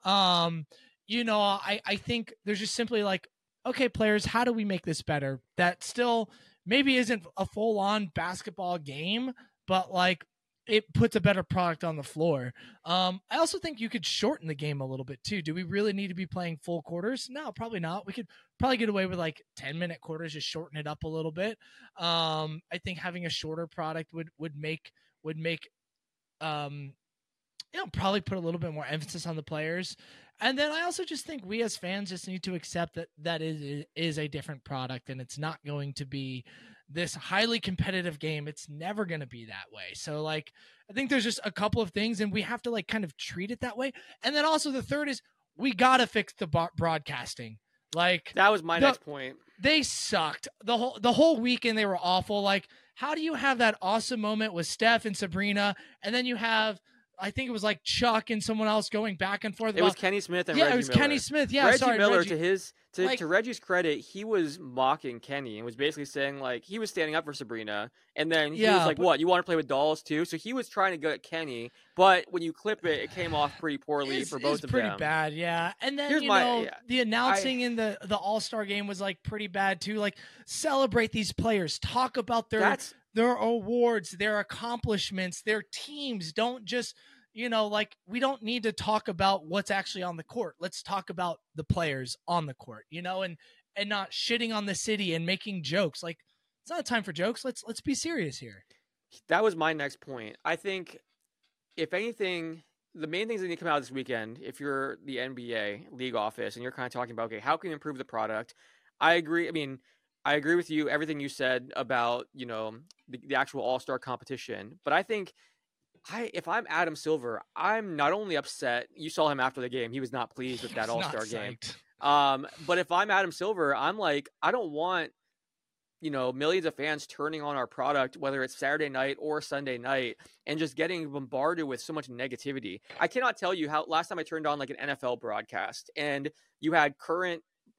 Um, you know, I, I think there's just simply like, okay, players, how do we make this better? That still maybe isn't a full on basketball game, but like it puts a better product on the floor. Um, I also think you could shorten the game a little bit too. Do we really need to be playing full quarters? No, probably not. We could probably get away with like ten minute quarters, just shorten it up a little bit. Um, I think having a shorter product would, would make, would make, um, you know, probably put a little bit more emphasis on the players. And then I also just think we as fans just need to accept that that is, is a different product and it's not going to be this highly competitive game. It's never going to be that way. So like, I think there's just a couple of things and we have to like kind of treat it that way. And then also the third is we got to fix the bo- broadcasting. Like that was my the, next point. They sucked the whole, the whole weekend. They were awful. Like, how do you have that awesome moment with Steph and Sabrina? And then you have, I think it was like Chuck and someone else going back and forth. It about, was Kenny Smith and yeah, Reggie it was Miller. Kenny Smith. Yeah, Reggie sorry, Miller Reggie. to his to, Like- to Reggie's credit, he was mocking Kenny and was basically saying like he was standing up for Sabrina, and then he Yeah, was like, but- "What? You want to play with dolls too?" So he was trying to go at Kenny, but when you clip it, it came off pretty poorly It's, for both it's of pretty them. bad, yeah. And then Here's you my- know yeah. the announcing in the the All Star game was like pretty bad too. Like celebrate these players, talk about their That's their awards, their accomplishments, their teams. Don't just, you know, like we don't need to talk about what's actually on the court. Let's talk about the players on the court, you know, and and not shitting on the city and making jokes. Like it's not a time for jokes. Let's let's be serious here. that was my next point. I think if anything, the main things that need to come out this weekend, if you're the N B A league office and you're kind of talking about, okay, how can you improve the product? I agree. I mean, I agree with you, everything you said about, you know, the, the actual all-star competition. But I think I, if I'm Adam Silver, I'm not only upset. You saw him after the game. He was not pleased with that It's not all-star game. psyched. Um, but if I'm Adam Silver, I'm like, I don't want, you know, millions of fans turning on our product, whether it's Saturday night or Sunday night, and just getting bombarded with so much negativity. I cannot tell you how last time I turned on like an N F L broadcast and you had current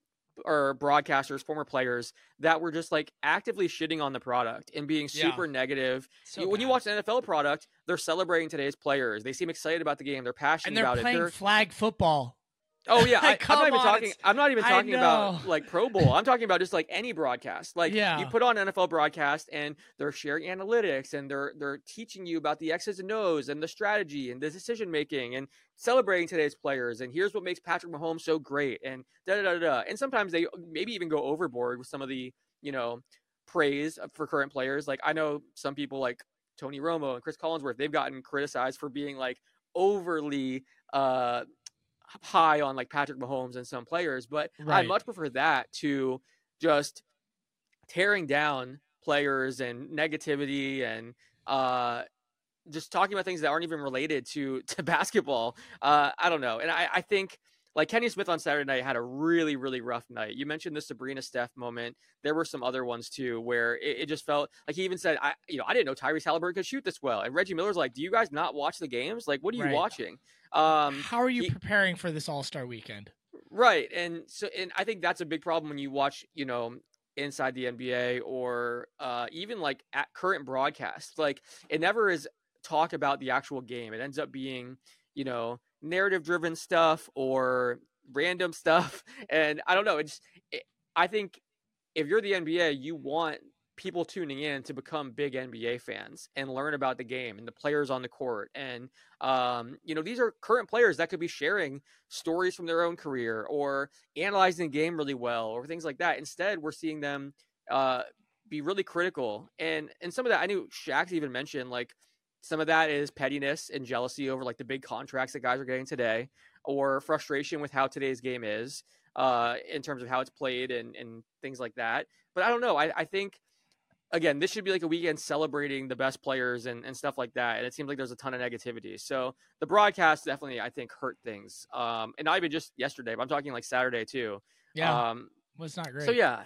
or broadcasters, former players that were just like actively shitting on the product and being Yeah. super negative. So You- when you bad. watch an N F L product, they're celebrating today's players. They seem excited about the game. They're passionate and they're about playing it. They're, flag football. Oh yeah, I, I'm Come not even on, talking. it's- I'm not even I talking about know. like Pro Bowl. I'm talking about just like any broadcast. Like Yeah. you put on an N F L broadcast and they're sharing analytics and they're they're teaching you about the X's and O's and the strategy and the decision making and celebrating today's players. And here's what makes Patrick Mahomes so great. And da da da da. And sometimes they maybe even go overboard with some of the you know praise for current players. Like I know some people like Tony Romo and Chris Collinsworth. They've gotten criticized for being like overly. Uh, high on like Patrick Mahomes and some players, but I Right. much prefer that to just tearing down players and negativity and uh just talking about things that aren't even related to to basketball. Uh I don't know. And I, I think like Kenny Smith on Saturday night had a really, really rough night. You mentioned the Sabrina Steph moment. There were some other ones too where it, it just felt like he even said, I you know, I didn't know Tyrese Halliburton could shoot this well. And Reggie Miller's like, do you guys not watch the games? Like, what are you Right. watching? Um How are you he- preparing for this All Star weekend? Right. And so, and I think that's a big problem when you watch, you know, inside the N B A or uh, even like at current broadcasts. Like it never is talk about the actual game. It ends up being, you know, narrative driven stuff or random stuff. And I don't know. It's, it, I think if you're the N B A, you want people tuning in to become big N B A fans and learn about the game and the players on the court. And, um, you know, these are current players that could be sharing stories from their own career or analyzing the game really well or things like that. Instead, we're seeing them uh, be really critical. And, and some of that, I knew Shaq's even mentioned, like, some of that is pettiness and jealousy over like the big contracts that guys are getting today or frustration with how today's game is uh, in terms of how it's played and, and things like that. But I don't know. I, I think, again, this should be like a weekend celebrating the best players and, and stuff like that. And it seems like there's a ton of negativity. So the broadcast definitely, I think, hurt things. Um, and not even just yesterday, but I'm talking like Saturday too. Yeah, Um, well, it's not great. so yeah,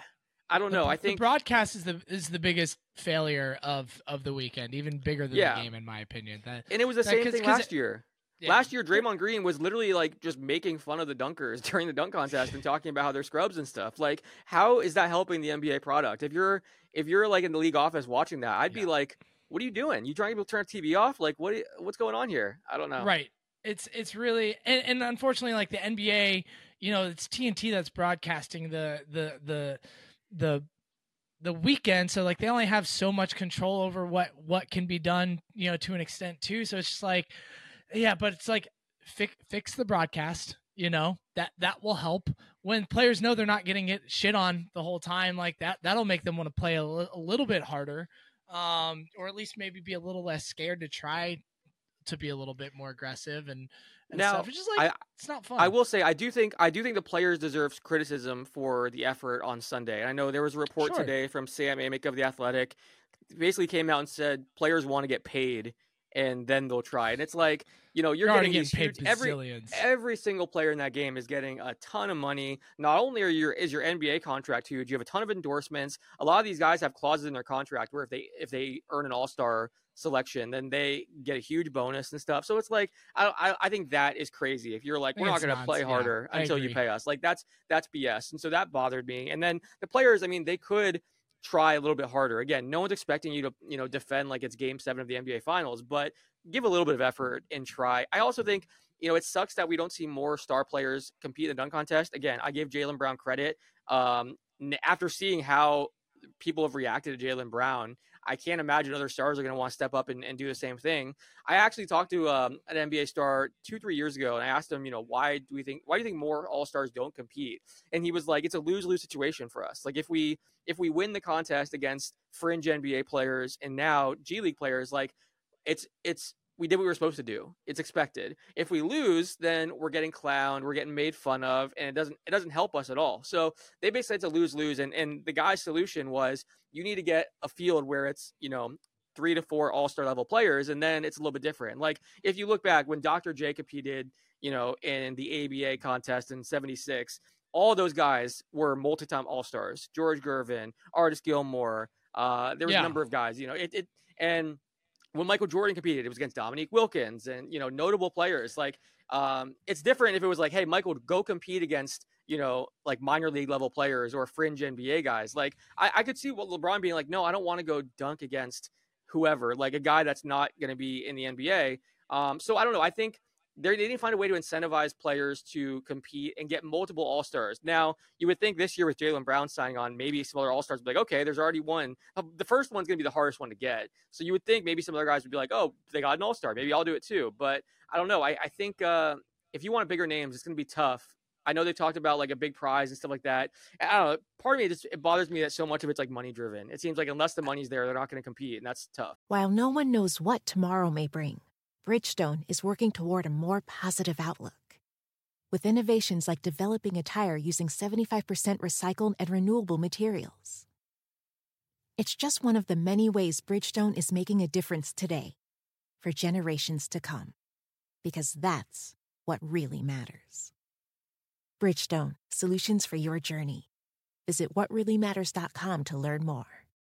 I don't know. The, I think the broadcast is the is the biggest failure of of the weekend, even bigger than Yeah. the game, in my opinion. That and it was the that- same 'cause- thing 'cause last it- year. yeah. Last year, Draymond Green was literally like just making fun of the dunkers during the dunk contest and talking about how they're scrubs and stuff. Like, how is that helping the N B A product? If you're if you're like in the league office watching that, I'd be Yeah. like, "What are you doing? You trying to turn T V off? Like, what what's going on here? I don't know." Right. It's it's really and, and unfortunately, like the N B A, you know, it's T N T that's broadcasting the the the the the weekend, so like they only have so much control over what what can be done, you know, to an extent too. So it's just like, yeah, but it's like fix fix the broadcast. You know, that that will help when players know they're not getting it shit on the whole time. Like that that'll make them want to play a, li- a little bit harder, um, or at least maybe be a little less scared to try to be a little bit more aggressive and, and Now, stuff. It's just like I- it's not fun. I will say I do think I do think the players deserve criticism for the effort on Sunday. I know there was a report Sure. today from Sam Amick of the Athletic, basically came out and said players want to get paid and then they'll try. And it's like, you know, you're, You're already getting, getting these paid huge, every bazillions. every single player in that game is getting a ton of money. Not only are your is your N B A contract huge, you have a ton of endorsements. A lot of these guys have clauses in their contract where if they if they earn an All-Star selection, then they get a huge bonus and stuff. So it's like I I, I think that is crazy. If you're like, I we're think not it's going to play nonsense. Yeah, harder I until you agree. pay us, like that's that's B S. And so that bothered me. And then the players, I mean, they could try a little bit harder. Again, no one's expecting you to, you know, defend like it's game seven of the N B A finals, but give a little bit of effort and try. I also think, you know, it sucks that we don't see more star players compete in the dunk contest. Again, I gave Jaylen Brown credit. Um, n- after seeing how people have reacted to Jaylen Brown, I can't imagine other stars are going to want to step up and, and do the same thing. I actually talked to um, an N B A star two, three years ago, and I asked him, you know, why do we think, why do you think more All-Stars don't compete? And he was like, it's a lose-lose situation for us. Like if we, if we win the contest against fringe N B A players and now G League players, like it's, it's, we did what we were supposed to do. It's expected. If we lose, then we're getting clowned, we're getting made fun of, and it doesn't, it doesn't help us at all. So they basically said it's a lose-lose. And, and the guy's solution was you need to get a field where it's, you know, three to four all-star level players. And then it's a little bit different. Like if you look back when Doctor J competed, you know, in the A B A contest in seventy-six, all those guys were multi-time all-stars. George Gervin, Artis Gilmore. Uh, there was Yeah. a number of guys, you know, it, it and when Michael Jordan competed, it was against Dominique Wilkins and, you know, notable players. Like, um, it's different if it was like, hey, Michael, go compete against, you know, like minor league level players or fringe N B A guys. Like, I, I could see what LeBron being like, no, I don't want to go dunk against whoever, like a guy that's not going to be in the N B A. Um, so I don't know. I think they didn't find a way to incentivize players to compete and get multiple All-Stars. Now, you would think this year with Jaylen Brown signing on, maybe some other All-Stars would be like, okay, there's already one. The first one's going to be the hardest one to get. So you would think maybe some other guys would be like, oh, they got an All-Star. Maybe I'll do it too. But I don't know. I, I think uh, if you want bigger names, it's going to be tough. I know they talked about like a big prize and stuff like that. I don't know. Part of me, it, just, it bothers me that so much of it's like money driven. It seems like unless the money's there, they're not going to compete. And that's tough. While no one knows what tomorrow may bring, Bridgestone is working toward a more positive outlook. With innovations like developing a tire using seventy-five percent recycled and renewable materials. It's just one of the many ways Bridgestone is making a difference today, for generations to come. Because that's what really matters. Bridgestone, solutions for your journey. Visit what really matters dot com to learn more.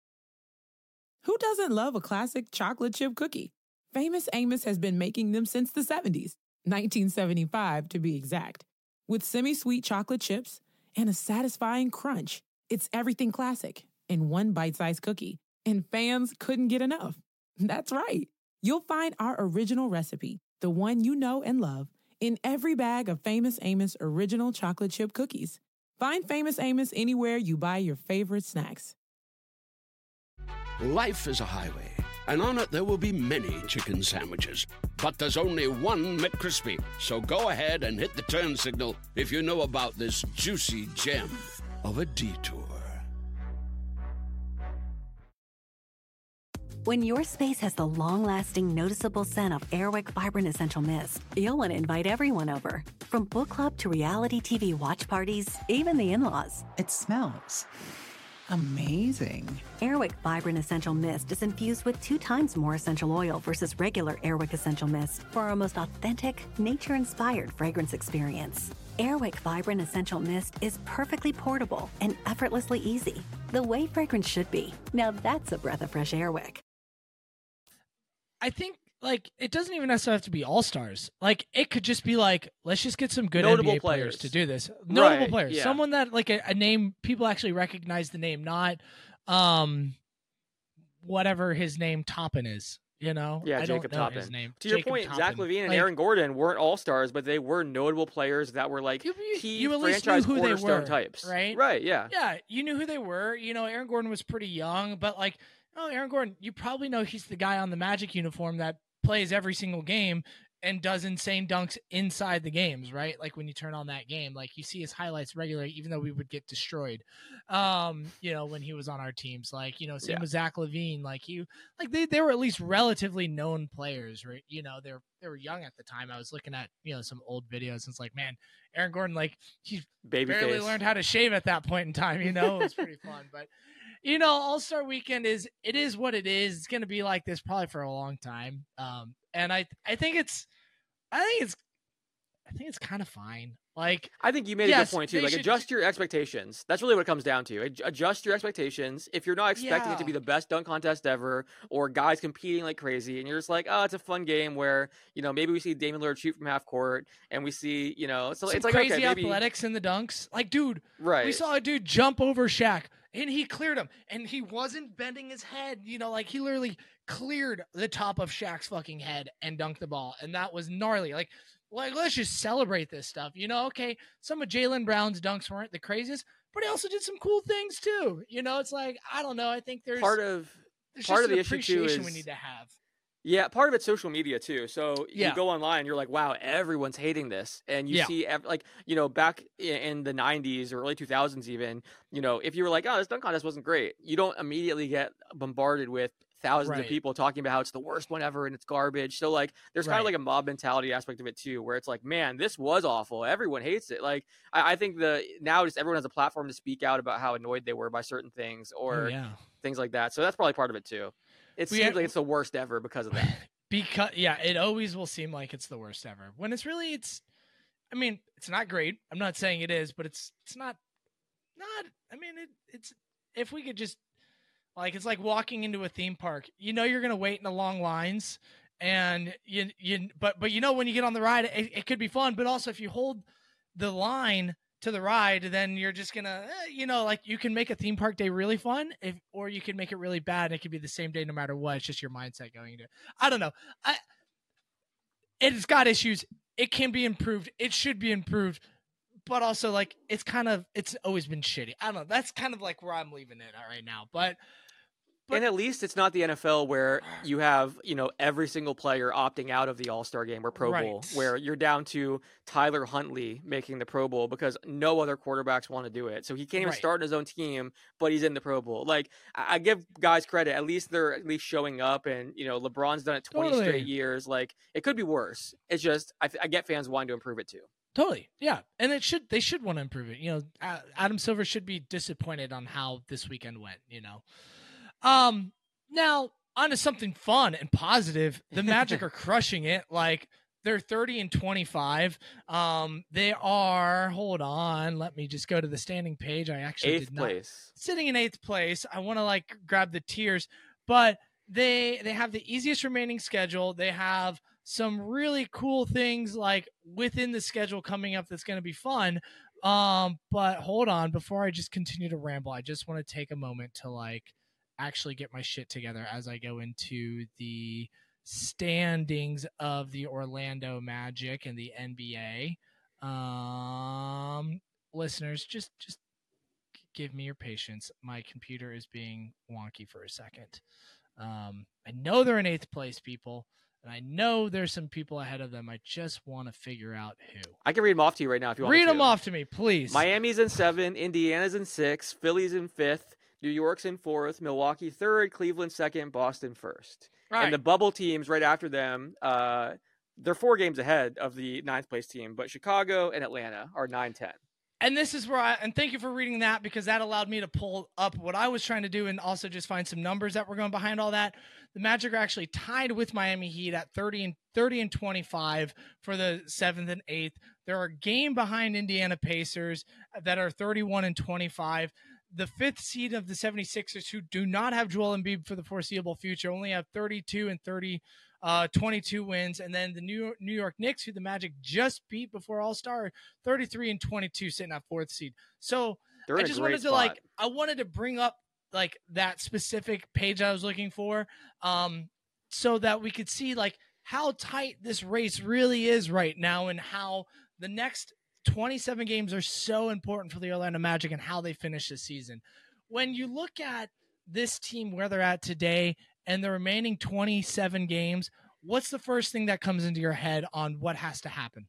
Who doesn't love a classic chocolate chip cookie? Famous Amos has been making them since the seventies, nineteen seventy-five to be exact. With semi-sweet chocolate chips and a satisfying crunch, it's everything classic in one bite-sized cookie, and fans couldn't get enough. That's right. You'll find our original recipe, the one you know and love, in every bag of Famous Amos original chocolate chip cookies. Find Famous Amos anywhere you buy your favorite snacks. Life is a highway, and on it there will be many chicken sandwiches. But there's only one McCrispy. So go ahead and hit the turn signal if you know about this juicy gem of a detour. When your space has the long-lasting, noticeable scent of Airwick Vibrant Essential Mist, you'll want to invite everyone over. From book club to reality T V watch parties, even the in-laws. It smells Amazing. Airwick Vibrant Essential Mist is infused with two times more essential oil versus regular Airwick Essential Mist for our most authentic, nature-inspired fragrance experience. Airwick Vibrant Essential Mist is perfectly portable and effortlessly easy, the way fragrance should be. Now that's a breath of fresh Airwick. I think like it doesn't even necessarily have to be all stars. Like it could just be like, let's just get some good Notable N B A players. players to do this. Notable Right, players, yeah. someone that like a, a name people actually recognize the name, not um whatever his name Toppin is. You know, Yeah, I Jacob don't know Toppin. his name. To your Jacob point, Zach Toppin. LaVine and Like, Aaron Gordon weren't all stars, but they were notable players that were like You- you- key you at least franchise knew who they cornerstone were, types, right? Right, yeah. Yeah, you knew who they were. You know, Aaron Gordon was pretty young, but like, oh, Aaron Gordon, you probably know he's the guy on the Magic uniform that plays every single game and does insane dunks inside the games, right? Like when you turn on that game, like you see his highlights regularly, even though we would get destroyed. Um, you know, when he was on our teams, like, you know, same Yeah. with Zach LaVine, like he, like they, they were at least relatively known players, right? You know, they're, they were young at the time. I was looking at, you know, some old videos and it's like, man, Aaron Gordon, like he Baby barely face. learned how to shave at that point in time, you know, it was pretty fun, but you know, All-Star Weekend is, it is what it is. It's going to be like this probably for a long time. Um, and I, I think it's, I think it's, I think it's kind of fine. Like, I think you made yes, a good point too. they Like, should- adjust your expectations. That's really what it comes down to. Ad- Adjust your expectations. If you're not expecting it to be Yeah. the best dunk contest ever, or guys competing like crazy, and you're just like, oh, it's a fun game where you know maybe we see Damian Lillard shoot from half court, and we see you know, so some it's like crazy okay, maybe athletics in the dunks. Like, dude, right. we saw a dude jump over Shaq and he cleared him and he wasn't bending his head. You know, like he literally cleared the top of Shaq's fucking head and dunked the ball. And that was gnarly. Like, like let's just celebrate this stuff. You know, okay, some of Jaylen Brown's dunks weren't the craziest, but he also did some cool things too. You know, it's like, I don't know. I think there's part of there's part just of the an issue too appreciation is we need to have. yeah, part of it's social media too. So Yeah. you go online, you're like, wow, everyone's hating this, and you Yeah. see ev- like you know back i- in the nineties or early two thousands even, you know, if you were like, oh, this dunk contest wasn't great, you don't immediately get bombarded with thousands Right. of people talking about how it's the worst one ever and it's garbage. So like, there's kind of Right. like a mob mentality aspect of it too, where it's like, man, this was awful. Everyone hates it. Like, I, I think the now just everyone has a platform to speak out about how annoyed they were by certain things or Oh, yeah. things like that. So that's probably part of it too. It We seems had- like it's the worst ever because of that. Because yeah, it always will seem like it's the worst ever. When it's really it's I mean, it's not great. I'm not saying it is, but it's it's not not I mean it it's if we could just like it's like walking into a theme park. You know you're gonna wait in the long lines and you you but but you know when you get on the ride it, it could be fun, but also if you hold the line to the ride, then you're just gonna, eh, you know, like you can make a theme park day really fun, if or you can make it really bad. And it could be the same day no matter what. It's just your mindset going into it. I don't know. I it's got issues. It can be improved. It should be improved, but also like it's kind of it's always been shitty. I don't know. That's kind of like where I'm leaving it at right now. But But- and at least it's not the N F L where you have, you know, every single player opting out of the All-Star game or Pro Bowl, Right. where you're down to Tyler Huntley making the Pro Bowl because no other quarterbacks want to do it. So he can't even Right. start in his own team, but he's in the Pro Bowl. Like, I I give guys credit. At least they're at least showing up, and, you know, LeBron's done it twenty Totally. straight years. Like, it could be worse. It's just, I, I get fans wanting to improve it too. Totally, yeah, and it should they should want to improve it. You know, A- Adam Silver should be disappointed on how this weekend went. You know, um, now on to something fun and positive. The Magic are crushing it. Like they're thirty and twenty-five. Um, they are. Hold on, let me just go to the standing page. I actually Eighth did not place. sitting in eighth place. I want to like grab the tiers, but they they have the easiest remaining schedule. They have some really cool things like within the schedule coming up that's going to be fun. Um, but hold on, before I just continue to ramble, I just want to take a moment to like actually get my shit together as I go into the standings of the Orlando Magic and the N B A. Um, listeners, just just give me your patience. My computer is being wonky for a second. Um, I know they're in eighth place, people, and I know there's some people ahead of them. I just want to figure out who. I can read them off to you right now if you want me Read to. them off to me, please. Miami's in seven, Indiana's in six, Philly's in fifth, New York's in fourth, Milwaukee third, Cleveland second, Boston first. Right. And the bubble teams right after them, uh, they're four games ahead of the ninth place team, but Chicago and Atlanta are nine ten. And this is where I, and thank you for reading that, because that allowed me to pull up what I was trying to do and also just find some numbers that were going behind all that. The Magic are actually tied with Miami Heat at thirty and thirty and twenty-five for the seventh and eighth. They're a game behind Indiana Pacers that are thirty-one and twenty-five. The fifth seed of the seventy-sixers, who do not have Joel Embiid for the foreseeable future, only have thirty-two and thirty, uh, twenty-two wins. And then the New York, New York Knicks, who the Magic just beat before All-Star, thirty-three and twenty-two, sitting at fourth seed. So They're I in a just great wanted to spot. like, I wanted to bring up like that specific page I was looking for, um, so that we could see like how tight this race really is right now, and how the next twenty-seven games are so important for the Orlando Magic and how they finish the season. When you look at this team, where they're at today, and the remaining twenty-seven games, what's the first thing that comes into your head on what has to happen?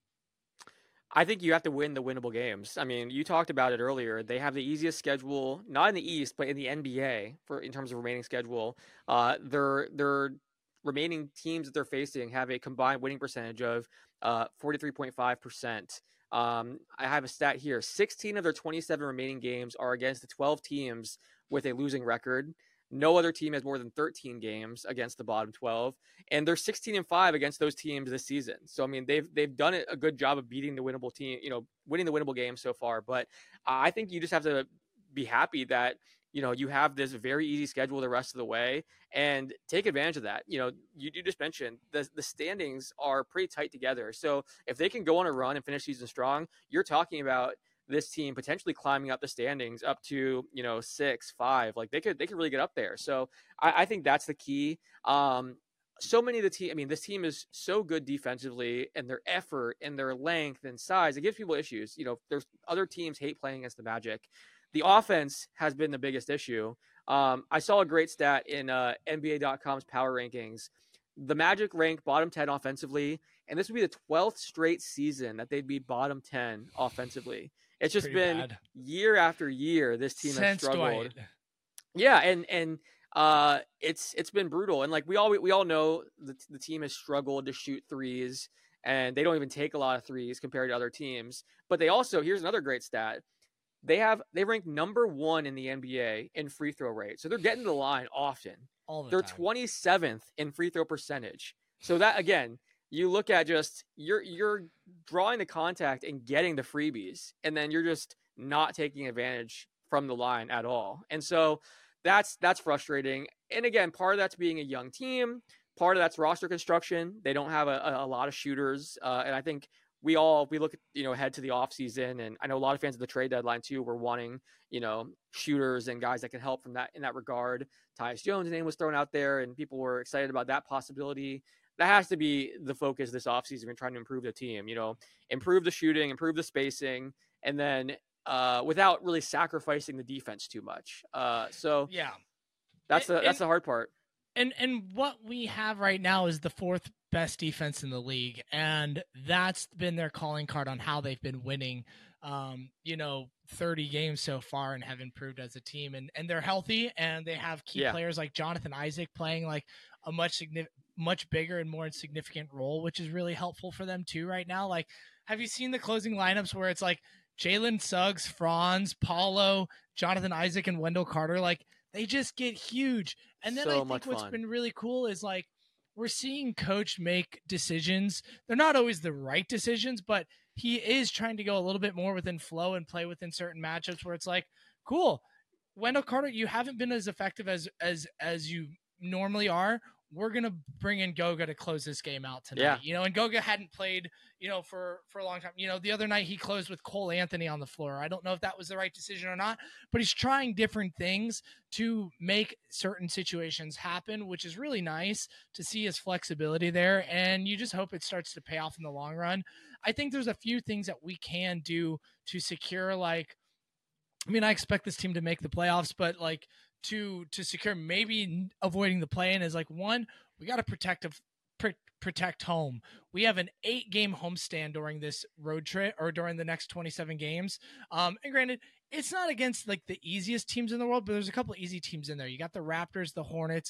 I think you have to win the winnable games. I mean, you talked about it earlier. They have the easiest schedule, not in the East, but in the N B A for in terms of remaining schedule. Uh, their their remaining teams that they're facing have a combined winning percentage of uh, forty-three point five percent. Um, I have a stat here. sixteen of their twenty-seven remaining games are against the twelve teams with a losing record. No other team has more than thirteen games against the bottom twelve, and they're sixteen and five against those teams this season. So I mean, they've they've done it a good job of beating the winnable team, you know, winning the winnable game so far. But I think you just have to be happy that, you know, you have this very easy schedule the rest of the way, and take advantage of that. You know, you, you just mentioned the the standings are pretty tight together. So if they can go on a run and finish season strong, you're talking about this team potentially climbing up the standings up to, you know, six, five. Like they could they could really get up there. So I, I think that's the key. Um, so many of the team, I mean, this team is so good defensively, and their effort and their length and size, it gives people issues. You know, there's other teams hate playing against the Magic. The offense has been the biggest issue. Um, I saw a great stat in uh, N B A dot com's power rankings. The Magic rank bottom ten offensively, and this would be the twelfth straight season that they'd be bottom ten offensively. It's just Pretty been bad. year after year this team has Since struggled. Dwight. Yeah, and and uh, it's it's been brutal. And like we all we all know the the team has struggled to shoot threes, and they don't even take a lot of threes compared to other teams. But they also, here's another great stat. They have they rank number one in the N B A in free throw rate. So they're getting to the line often. All the They're time. twenty-seventh in free throw percentage. So that, again, you look at just you're you're drawing the contact and getting the freebies, and then you're just not taking advantage from the line at all. And so that's that's frustrating. And again, part of that's being a young team. Part of that's roster construction. They don't have a, a lot of shooters, uh, and I think we all we look at, you know, ahead to the offseason, and I know a lot of fans of the trade deadline too were wanting, you know, shooters and guys that can help from that in that regard. Tyus Jones' name was thrown out there, and people were excited about that possibility. That has to be the focus this offseason. We're trying to improve the team, you know, improve the shooting, improve the spacing, and then uh, without really sacrificing the defense too much. Uh, so Yeah. that's the And- that's the hard part. And and what we have right now is the fourth best defense in the league, and that's been their calling card on how they've been winning. Um, you know, thirty games so far, and have improved as a team. And and they're healthy, and they have key Yeah. players like Jonathan Isaac playing like a much significant, much bigger and more significant role, which is really helpful for them too right now. Like, have you seen the closing lineups where it's like Jalen Suggs, Franz, Paulo, Jonathan Isaac, and Wendell Carter? Like, they just get huge. And then So I think much what's fun. been really cool is like we're seeing Coach make decisions. They're not always the right decisions, but he is trying to go a little bit more within flow and play within certain matchups where it's like, cool, Wendell Carter, you haven't been as effective as as as you normally are. We're gonna bring in Goga to close this game out tonight. Yeah. You know, and Goga hadn't played, you know, for for a long time. You know, the other night he closed with Cole Anthony on the floor. I don't know if that was the right decision or not, but he's trying different things to make certain situations happen, which is really nice to see his flexibility there. And you just hope it starts to pay off in the long run. I think there's a few things that we can do to secure, like, I mean, I expect this team to make the playoffs, but like to to secure maybe avoiding the play-in is like, one, we got to protect a, pr- protect home. We have an eight game homestand during this road trip, or during the next twenty-seven games. Um, and granted, it's not against like the easiest teams in the world, but there's a couple easy teams in there. You got the Raptors, the Hornets,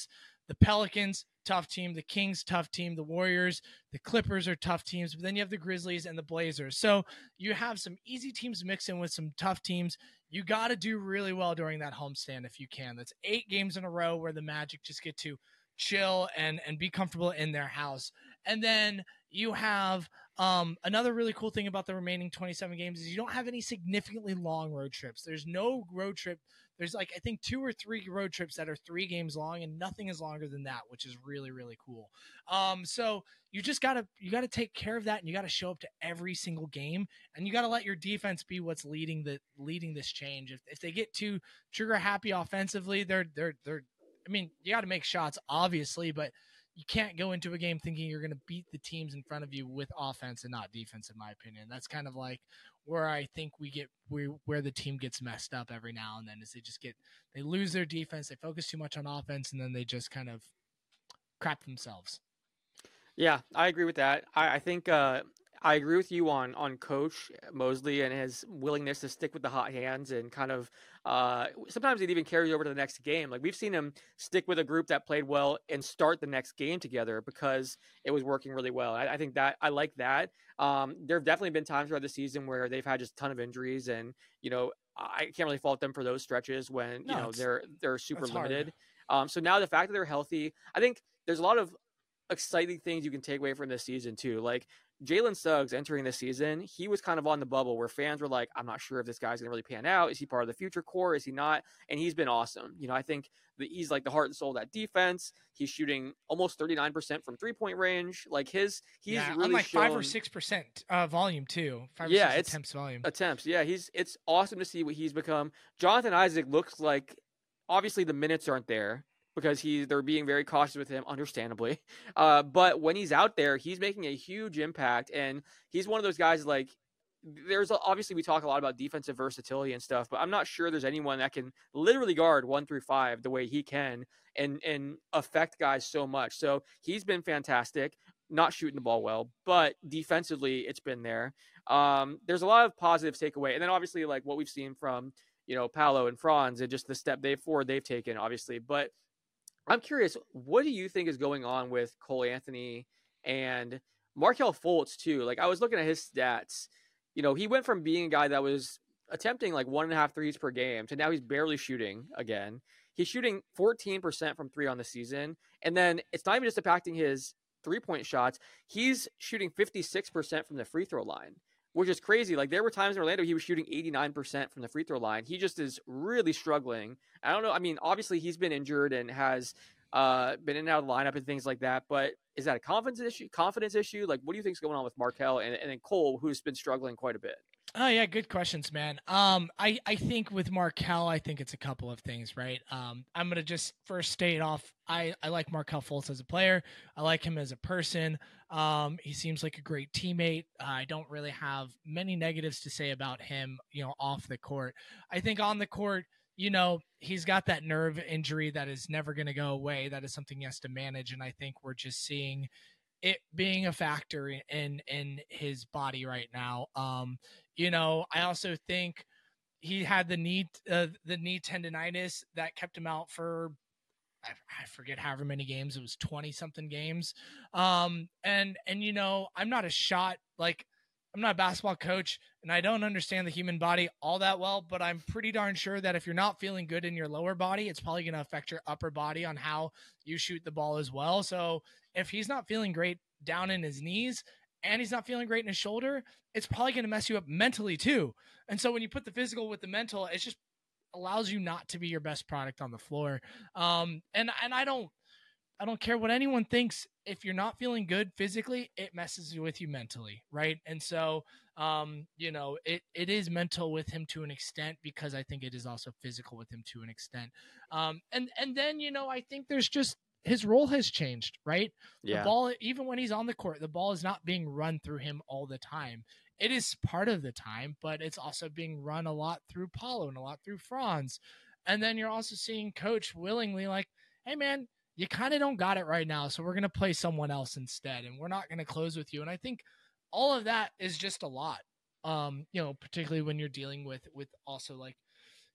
the Pelicans, tough team, the Kings, tough team, the Warriors, the Clippers are tough teams, but then you have the Grizzlies and the Blazers. So you have some easy teams mixed in with some tough teams. You got to do really well during that homestand if you can. That's eight games in a row where the Magic just get to chill and, and be comfortable in their house. And then you have um, another really cool thing about the remaining twenty-seven games is you don't have any significantly long road trips. There's no road trip. There's like, I think two or three road trips that are three games long, and nothing is longer than that, which is really, really cool. Um, so you just gotta, you gotta take care of that, and you gotta show up to every single game, and you gotta let your defense be what's leading the, leading this change. If, if they get too trigger happy offensively, they're, they're, they're, I mean, you got to make shots obviously, but you can't go into a game thinking you're going to beat the teams in front of you with offense and not defense, in my opinion. That's kind of like where I think we get we, where the team gets messed up every now and then is they just get, they lose their defense. They focus too much on offense, and then they just kind of crap themselves. Yeah, I agree with that. I, I think uh, I agree with you on on Coach Mosley and his willingness to stick with the hot hands and kind of uh, sometimes it even carries over to the next game. Like we've seen him stick with a group that played well and start the next game together because it was working really well. I, I think that I like that. Um, there have definitely been times throughout the season where they've had just a ton of injuries, and you know I can't really fault them for those stretches when you No, know it's- they're they're super that's hard. limited. Um, so now the fact that they're healthy, I think there's a lot of exciting things you can take away from this season too. Like Jalen Suggs entering this season, he was kind of on the bubble where fans were like, I'm not sure if this guy's gonna really pan out. Is he part of the future core? Is he not? And he's been awesome. You know, I think that he's like the heart and soul of that defense. He's shooting almost thirty-nine percent from three point range. Like his, he's yeah, really I'm like shown five or six percent uh, volume too. Five Yeah, or six it's- attempts volume. attempts. Yeah, he's it's awesome to see what he's become. Jonathan Isaac looks like obviously the minutes aren't there because he they're being very cautious with him, understandably. Uh, but when he's out there, he's making a huge impact, and he's one of those guys like. There's a, obviously we talk a lot about defensive versatility and stuff, but I'm not sure there's anyone that can literally guard one through five the way he can and and affect guys so much. So he's been fantastic. Not shooting the ball well, but defensively it's been there. Um, there's a lot of positives takeaway, and then obviously like what we've seen from you know Paolo and Franz and just the step they forward they've taken, obviously. But I'm curious, what do you think is going on with Cole Anthony and Markelle Fultz too? Like I was looking at his stats. You know, he went from being a guy that was attempting like one and a half threes per game to now he's barely shooting again. He's shooting fourteen percent from three on the season. And then it's not even just impacting his three-point shots. He's shooting fifty-six percent from the free throw line, which is crazy. Like there were times in Orlando he was shooting eighty-nine percent from the free throw line. He just is really struggling. I don't know. I mean, obviously he's been injured and has uh, been in and out of the lineup and things like that, but is that a confidence issue? Confidence issue? Like, what do you think is going on with Markelle and, and then Cole, who's been struggling quite a bit? Oh yeah, good questions, man. Um, I, I think with Markelle, I think it's a couple of things, right? Um, I'm gonna just first state off. I, I like Markelle Fultz as a player. I like him as a person. Um, he seems like a great teammate. I don't really have many negatives to say about him, you know, off the court. I think on the court, you know, he's got that nerve injury that is never going to go away. That is something he has to manage. And I think we're just seeing it being a factor in, in his body right now. Um, you know, I also think he had the knee, uh, the knee tendonitis that kept him out for, I, I forget however many games. It was twenty something games. Um, and, and, you know, I'm not a shot, like, I'm not a basketball coach and I don't understand the human body all that well, but I'm pretty darn sure that if you're not feeling good in your lower body, it's probably going to affect your upper body on how you shoot the ball as well. So if he's not feeling great down in his knees and he's not feeling great in his shoulder, it's probably going to mess you up mentally too. And so when you put the physical with the mental, it just allows you not to be your best product on the floor. Um, and, and I don't, I don't care what anyone thinks. If you're not feeling good physically, it messes with you mentally, right? And so, um, you know, it, it is mental with him to an extent because I think it is also physical with him to an extent. Um, and and then, you know, I think there's just his role has changed, right? Yeah. The ball, even when he's on the court, the ball is not being run through him all the time. It is part of the time, but it's also being run a lot through Paolo and a lot through Franz. And then you're also seeing Coach willingly like, hey, man, you kind of don't got it right now, so we're going to play someone else instead, and we're not going to close with you. And I think all of that is just a lot, um, you know, particularly when you're dealing with with also like,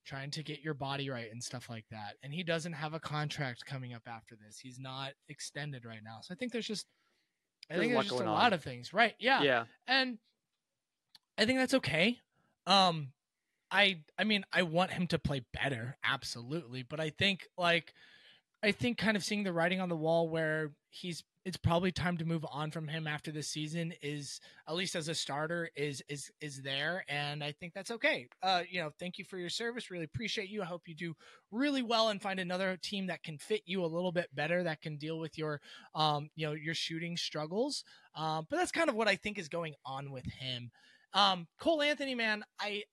trying to get your body right and stuff like that. And he doesn't have a contract coming up after this. He's not extended right now. So I think there's just, I There's think a lot there's just a going lot on. of things, right? Yeah. Yeah. And I think that's okay. Um, I, I mean, I want him to play better. Absolutely. But I think like, I think kind of seeing the writing on the wall where he's, it's probably time to move on from him after this season is, at least as a starter, is is is there, and I think that's okay. Uh, you know, thank you for your service. Really appreciate you. I hope you do really well and find another team that can fit you a little bit better, that can deal with your, um, you know, your shooting struggles. Um, but that's kind of what I think is going on with him. Um, Cole Anthony, man, I,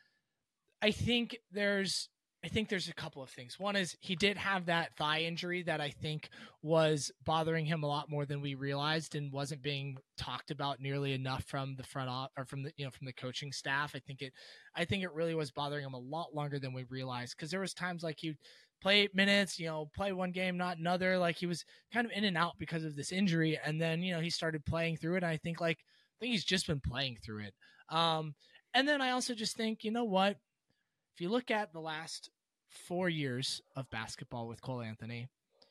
I think there's. I think there's a couple of things. One is he did have that thigh injury that I think was bothering him a lot more than we realized and wasn't being talked about nearly enough from the front off or from the, you know, from the coaching staff. I think it, I think it really was bothering him a lot longer than we realized. Cause there was times like he'd play eight minutes, you know, play one game, not another. Like he was kind of in and out because of this injury. And then, you know, he started playing through it. And I think like, I think he's just been playing through it. Um, and then I also just think, you know what, if you look at the last four years of basketball with Cole Anthony,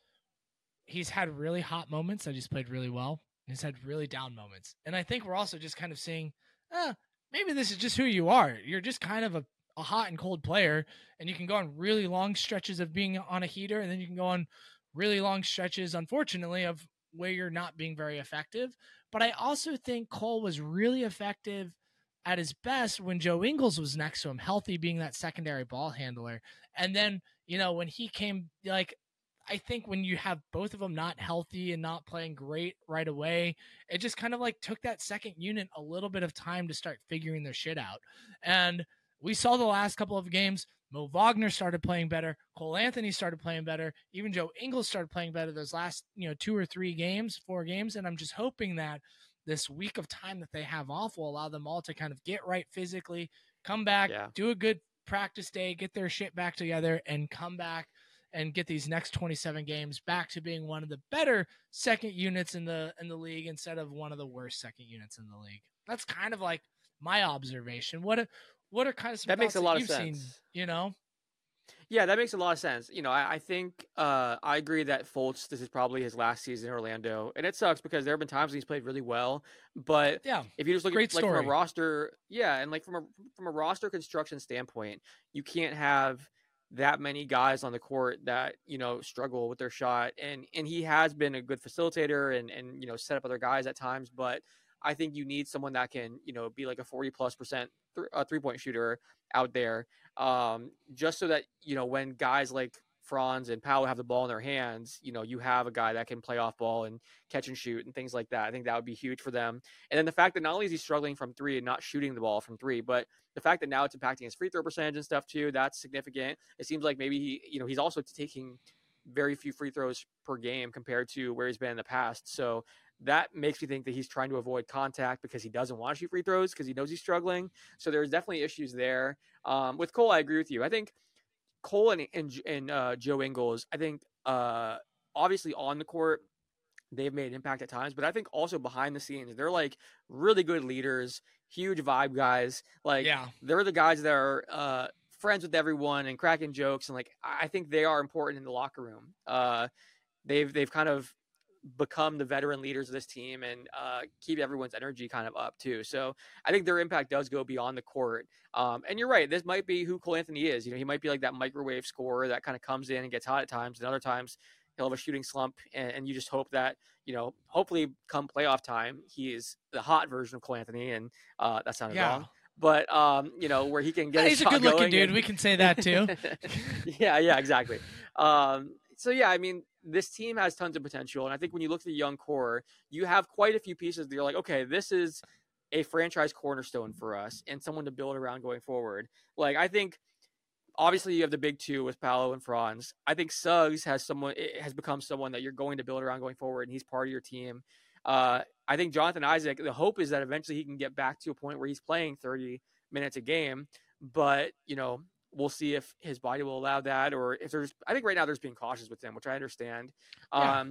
he's had really hot moments that he's played really well. And he's had really down moments. And I think we're also just kind of seeing, eh, maybe this is just who you are. You're just kind of a, a hot and cold player, and you can go on really long stretches of being on a heater, and then you can go on really long stretches, unfortunately, of where you're not being very effective. But I also think Cole was really effective at his best when Joe Ingles was next to him, healthy, being that secondary ball handler. And then, you know, when he came, like, I think when you have both of them not healthy and not playing great right away, it just kind of like took that second unit a little bit of time to start figuring their shit out. And we saw the last couple of games, Mo Wagner started playing better. Cole Anthony started playing better. Even Joe Ingles started playing better those last, you know, two or three games, four games. And I'm just hoping that this week of time that they have off will allow them all to kind of get right physically, come back, Yeah. do a good practice day, get their shit back together, and come back and get these next twenty-seven games back to being one of the better second units in the in the league instead of one of the worst second units in the league. That's kind of like my observation. What are, what are kind of some That makes thoughts a lot that of you've seen, sense. you know? Yeah, that makes a lot of sense. You know, I, I think uh, I agree that Fultz, this is probably his last season in Orlando, and it sucks because there have been times when he's played really well. But Yeah, if you just look great at like from story. a roster, yeah, and like from a from a roster construction standpoint, you can't have that many guys on the court that you know struggle with their shot, and and he has been a good facilitator and and you know set up other guys at times, but I think you need someone that can you know be like a forty plus percent th- uh, three point shooter out there. Um, just so that, you know, when guys like Franz and Powell have the ball in their hands, you know, you have a guy that can play off ball and catch and shoot and things like that. I think that would be huge for them. And then the fact that not only is he struggling from three and not shooting the ball from three, but the fact that now it's impacting his free throw percentage and stuff too, that's significant. It seems like maybe he, you know, he's also taking very few free throws per game compared to where he's been in the past. So that makes me think that he's trying to avoid contact because he doesn't want to shoot free throws because he knows he's struggling. So there's definitely issues there. Um, with Cole, I agree with you. I think Cole and and, and uh, Joe Ingles, I think uh, obviously on the court, they've made an impact at times, but I think also behind the scenes, they're like really good leaders, huge vibe guys. Like Yeah. they're the guys that are uh, friends with everyone and cracking jokes. And like, I think they are important in the locker room. Uh, they've, they've kind of become the veteran leaders of this team and uh, keep everyone's energy kind of up too. So I think their impact does go beyond the court. Um, and you're right. This might be who Cole Anthony is. You know, he might be like that microwave scorer that kind of comes in and gets hot at times. And other times he'll have a shooting slump. And, and you just hope that, you know, hopefully come playoff time, he is the hot version of Cole Anthony. And uh, that sounded Yeah. wrong. But, um, you know, where he can get Yeah, his he's a shot good looking going dude. and- We can say that too. yeah, yeah, exactly. Um, so yeah, I mean, this team has tons of potential, and I think when you look at the young core, you have quite a few pieces that you're like, okay, this is a franchise cornerstone for us and someone to build around going forward. Like, I think obviously you have the big two with Paolo and Franz. I think Suggs has someone it has become someone that you're going to build around going forward, and he's part of your team. Uh, I think Jonathan Isaac, the hope is that eventually he can get back to a point where he's playing thirty minutes a game, but you know, we'll see if his body will allow that, or if there's, I think right now there's being cautious with him, which I understand. Yeah. Um,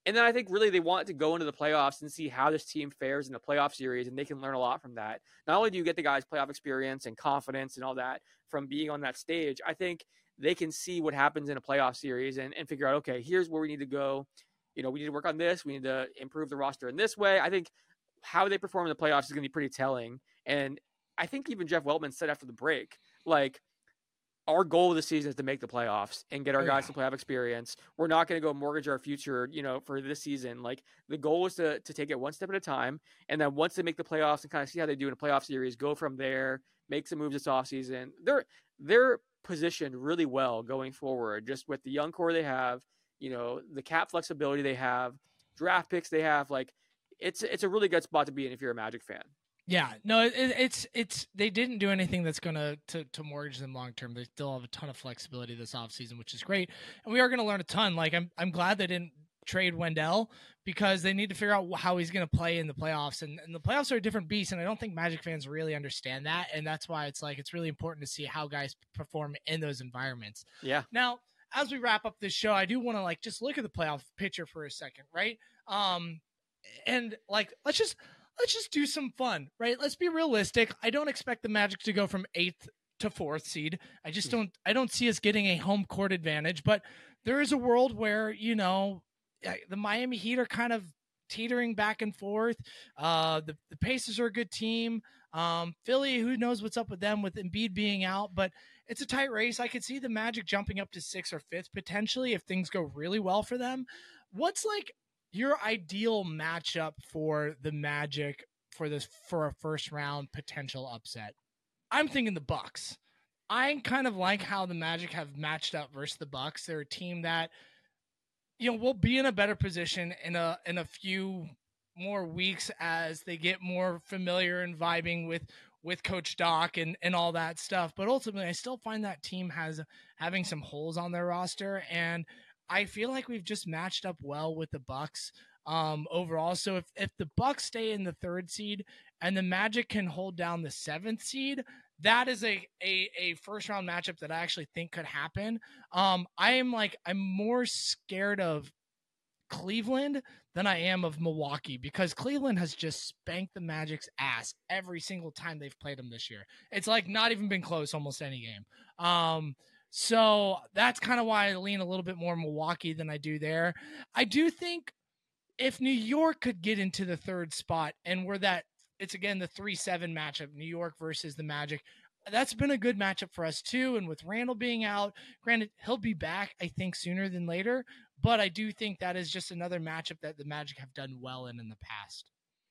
And then I think really they want to go into the playoffs and see how this team fares in the playoff series, and they can learn a lot from that. Not only do you get the guys playoff experience and confidence and all that from being on that stage, I think they can see what happens in a playoff series and, and figure out, okay, here's where we need to go. You know, we need to work on this. We need to improve the roster in this way. I think how they perform in the playoffs is going to be pretty telling. And I think even Jeff Weltman said after the break, like, our goal of the season is to make the playoffs and get our guys yeah. to playoff experience. We're not going to go mortgage our future, you know, for this season. Like, the goal is to to take it one step at a time. And then once they make the playoffs and kind of see how they do in a playoff series, go from there, make some moves this offseason. They're, they're positioned really well going forward, just with the young core they have, you know, the cap flexibility they have, draft picks they have. Like, it's, it's a really good spot to be in if you're a Magic fan. Yeah, no, it, it's it's they didn't do anything that's gonna to, to mortgage them long term. They still have a ton of flexibility this offseason, which is great, and we are gonna learn a ton. Like I'm I'm glad they didn't trade Wendell because they need to figure out how he's gonna play in the playoffs, and, and the playoffs are a different beast, and I don't think Magic fans really understand that, and that's why it's like it's really important to see how guys perform in those environments. Yeah. Now, as we wrap up this show, I do want to like just look at the playoff picture for a second, right? Um, and like let's just. Let's just do some fun, right? Let's be realistic. I don't expect the Magic to go from eighth to fourth seed. I just don't, I don't see us getting a home court advantage, but there is a world where, you know, the Miami Heat are kind of teetering back and forth. Uh, the, the Pacers are a good team. Um, Philly, who knows what's up with them with Embiid being out, but it's a tight race. I could see the Magic jumping up to sixth or fifth potentially if things go really well for them. What's like your ideal matchup for the Magic for this for a first round potential upset? I'm thinking the Bucks. I kind of like how the Magic have matched up versus the Bucks. They're a team that, you know, will be in a better position in a in a few more weeks as they get more familiar and vibing with with Coach Doc and and all that stuff. But ultimately, I still find that team has having some holes on their roster, and I feel like we've just matched up well with the Bucks um, overall. So if, if the Bucks stay in the third seed and the Magic can hold down the seventh seed, that is a, a, a first round matchup that I actually think could happen. Um, I am like, I'm more scared of Cleveland than I am of Milwaukee because Cleveland has just spanked the Magic's ass every single time they've played them this year. It's like not even been close almost any game. Um, So that's kind of why I lean a little bit more Milwaukee than I do there. I do think if New York could get into the third spot and we're that, it's again the three seven matchup, New York versus the Magic, that's been a good matchup for us too. And with Randall being out, granted, he'll be back, I think, sooner than later. But I do think that is just another matchup that the Magic have done well in in the past.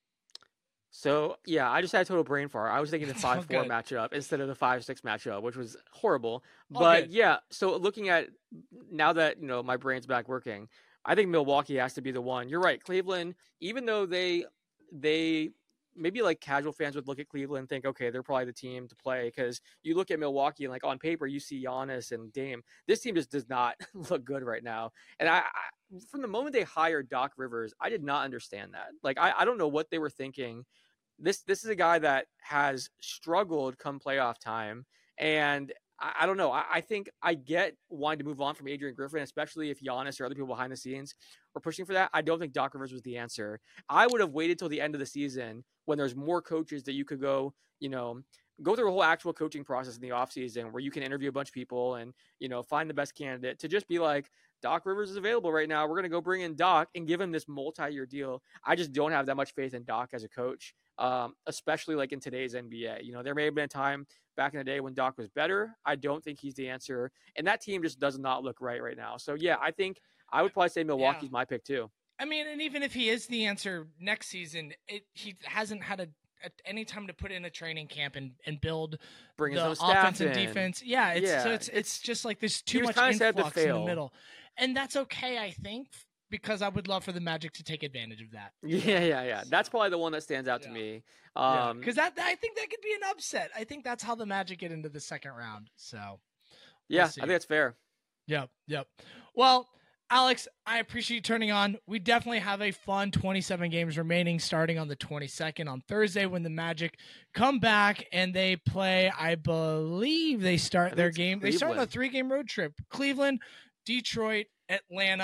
So, yeah, I just had a total brain fart. I was thinking the five four good. matchup instead of the five six matchup, which was horrible. All But, good. yeah, so looking at now that, you know, my brain's back working, I think Milwaukee has to be the one. You're right. Cleveland, even though they they maybe like casual fans would look at Cleveland and think, okay, they're probably the team to play because you look at Milwaukee and like on paper, you see Giannis and Dame. This team just does not look good right now. And I, I from the moment they hired Doc Rivers, I did not understand that. Like, I, I don't know what they were thinking. This this is a guy that has struggled come playoff time. And I, I don't know. I, I think I get wanting to move on from Adrian Griffin, especially if Giannis or other people behind the scenes were pushing for that. I don't think Doc Rivers was the answer. I would have waited till the end of the season when there's more coaches that you could go, you know, go through a whole actual coaching process in the offseason where you can interview a bunch of people and, you know, find the best candidate to just be like, Doc Rivers is available right now. We're going to go bring in Doc and give him this multi-year deal. I just don't have that much faith in Doc as a coach, um, especially like in today's N B A. You know, there may have been a time back in the day when Doc was better. I don't think he's the answer. And that team just does not look right right now. So, yeah, I think I would probably say Milwaukee's Yeah. my pick too. I mean, and even if he is the answer next season, it, he hasn't had a, a any time to put in a training camp and, and build Bring his the own staff offense and in. defense. Yeah, it's Yeah, so it's, it's it's- just like there's he too was much kinda set up to influx in the fail. middle, and that's okay, I think, because I would love for the Magic to take advantage of that. Yeah, yeah, yeah. That's probably the one that stands out to Yeah. me. Um, Because that I think that could be an upset. I think that's how the Magic get into the second round. So yeah, I see. think that's fair. Yep, yep. Well, Alex, I appreciate you turning on. We definitely have a fun twenty-seven games remaining starting on the twenty-second on Thursday when the Magic come back and they play, I believe they start think their it's game. They start on a Cleveland. three-game road trip. Cleveland, Detroit, Atlanta,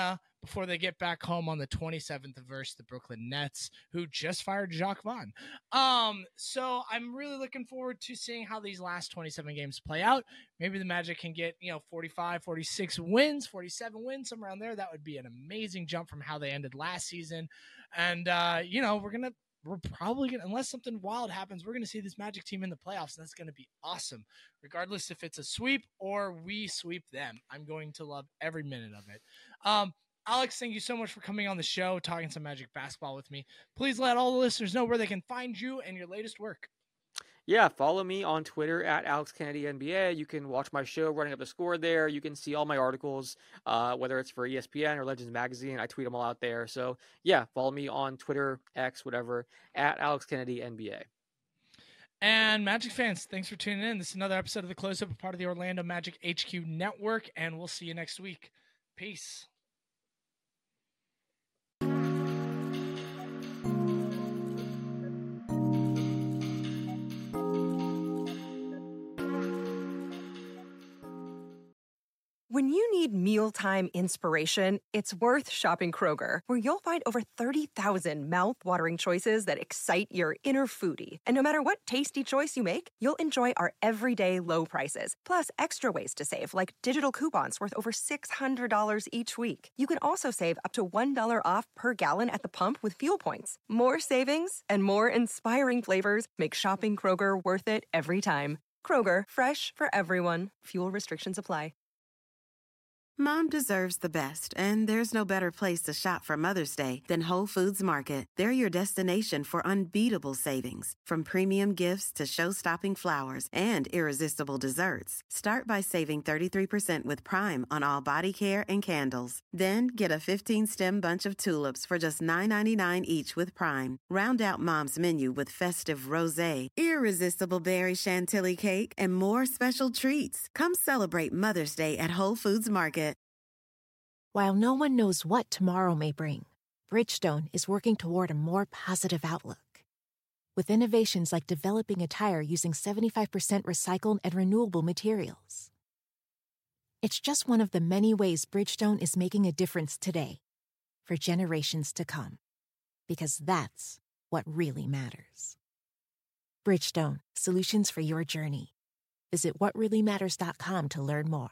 before they get back home on the twenty-seventh versus the Brooklyn Nets, who just fired Jacques Vaughn. Um, so I'm really looking forward to seeing how these last twenty-seven games play out. Maybe the Magic can get, you know, forty-five, forty-six wins, forty-seven wins, somewhere around there. That would be an amazing jump from how they ended last season. And, uh, you know, we're going to, we're probably going to, unless something wild happens, we're going to see this Magic team in the playoffs. And that's going to be awesome, regardless if it's a sweep or we sweep them. I'm going to love every minute of it. Um, Alex, thank you so much for coming on the show, talking some Magic basketball with me. Please let all the listeners know where they can find you and your latest work. Yeah, follow me on Twitter at Alex Kennedy N B A. You can watch my show, Running Up the Score, there. You can see all my articles, uh, whether it's for E S P N or Legends Magazine. I tweet them all out there. So, yeah, follow me on Twitter, X, whatever, at Alex Kennedy N B A. And Magic fans, thanks for tuning in. This is another episode of The Close-Up, a part of the Orlando Magic H Q Network, and we'll see you next week. Peace. When you need mealtime inspiration, it's worth shopping Kroger, where you'll find over thirty thousand mouth-watering choices that excite your inner foodie. And no matter what tasty choice you make, you'll enjoy our everyday low prices, plus extra ways to save, like digital coupons worth over six hundred dollars each week. You can also save up to one dollar off per gallon at the pump with fuel points. More savings and more inspiring flavors make shopping Kroger worth it every time. Kroger, fresh for everyone. Fuel restrictions apply. Mom deserves the best, and there's no better place to shop for Mother's Day than Whole Foods Market. They're your destination for unbeatable savings, from premium gifts to show-stopping flowers and irresistible desserts. Start by saving thirty-three percent with Prime on all body care and candles. Then get a fifteen-stem bunch of tulips for just nine ninety-nine each with Prime. Round out Mom's menu with festive rosé, irresistible berry chantilly cake, and more special treats. Come celebrate Mother's Day at Whole Foods Market. While no one knows what tomorrow may bring, Bridgestone is working toward a more positive outlook. With innovations like developing a tire using seventy-five percent recycled and renewable materials. It's just one of the many ways Bridgestone is making a difference today, for generations to come. Because that's what really matters. Bridgestone, solutions for your journey. Visit what really matters dot com to learn more.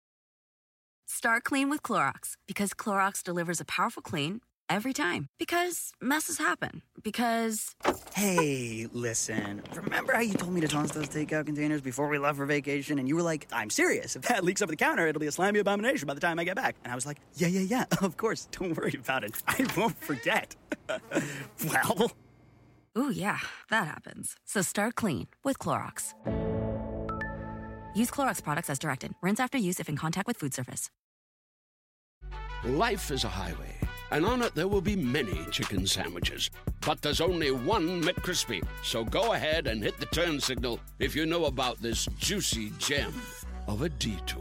Start clean with Clorox, because Clorox delivers a powerful clean every time. Because messes happen. Because... Hey, listen. Remember how you told me to toss those takeout containers before we left for vacation? And you were like, I'm serious. If that leaks over the counter, it'll be a slimy abomination by the time I get back. And I was like, yeah, yeah, yeah, of course. Don't worry about it. I won't forget. Well... Ooh, yeah, that happens. So start clean with Clorox. Use Clorox products as directed. Rinse after use if in contact with food surface. Life is a highway, and on it there will be many chicken sandwiches. But there's only one McCrispy. So go ahead and hit the turn signal if you know about this juicy gem of a detour.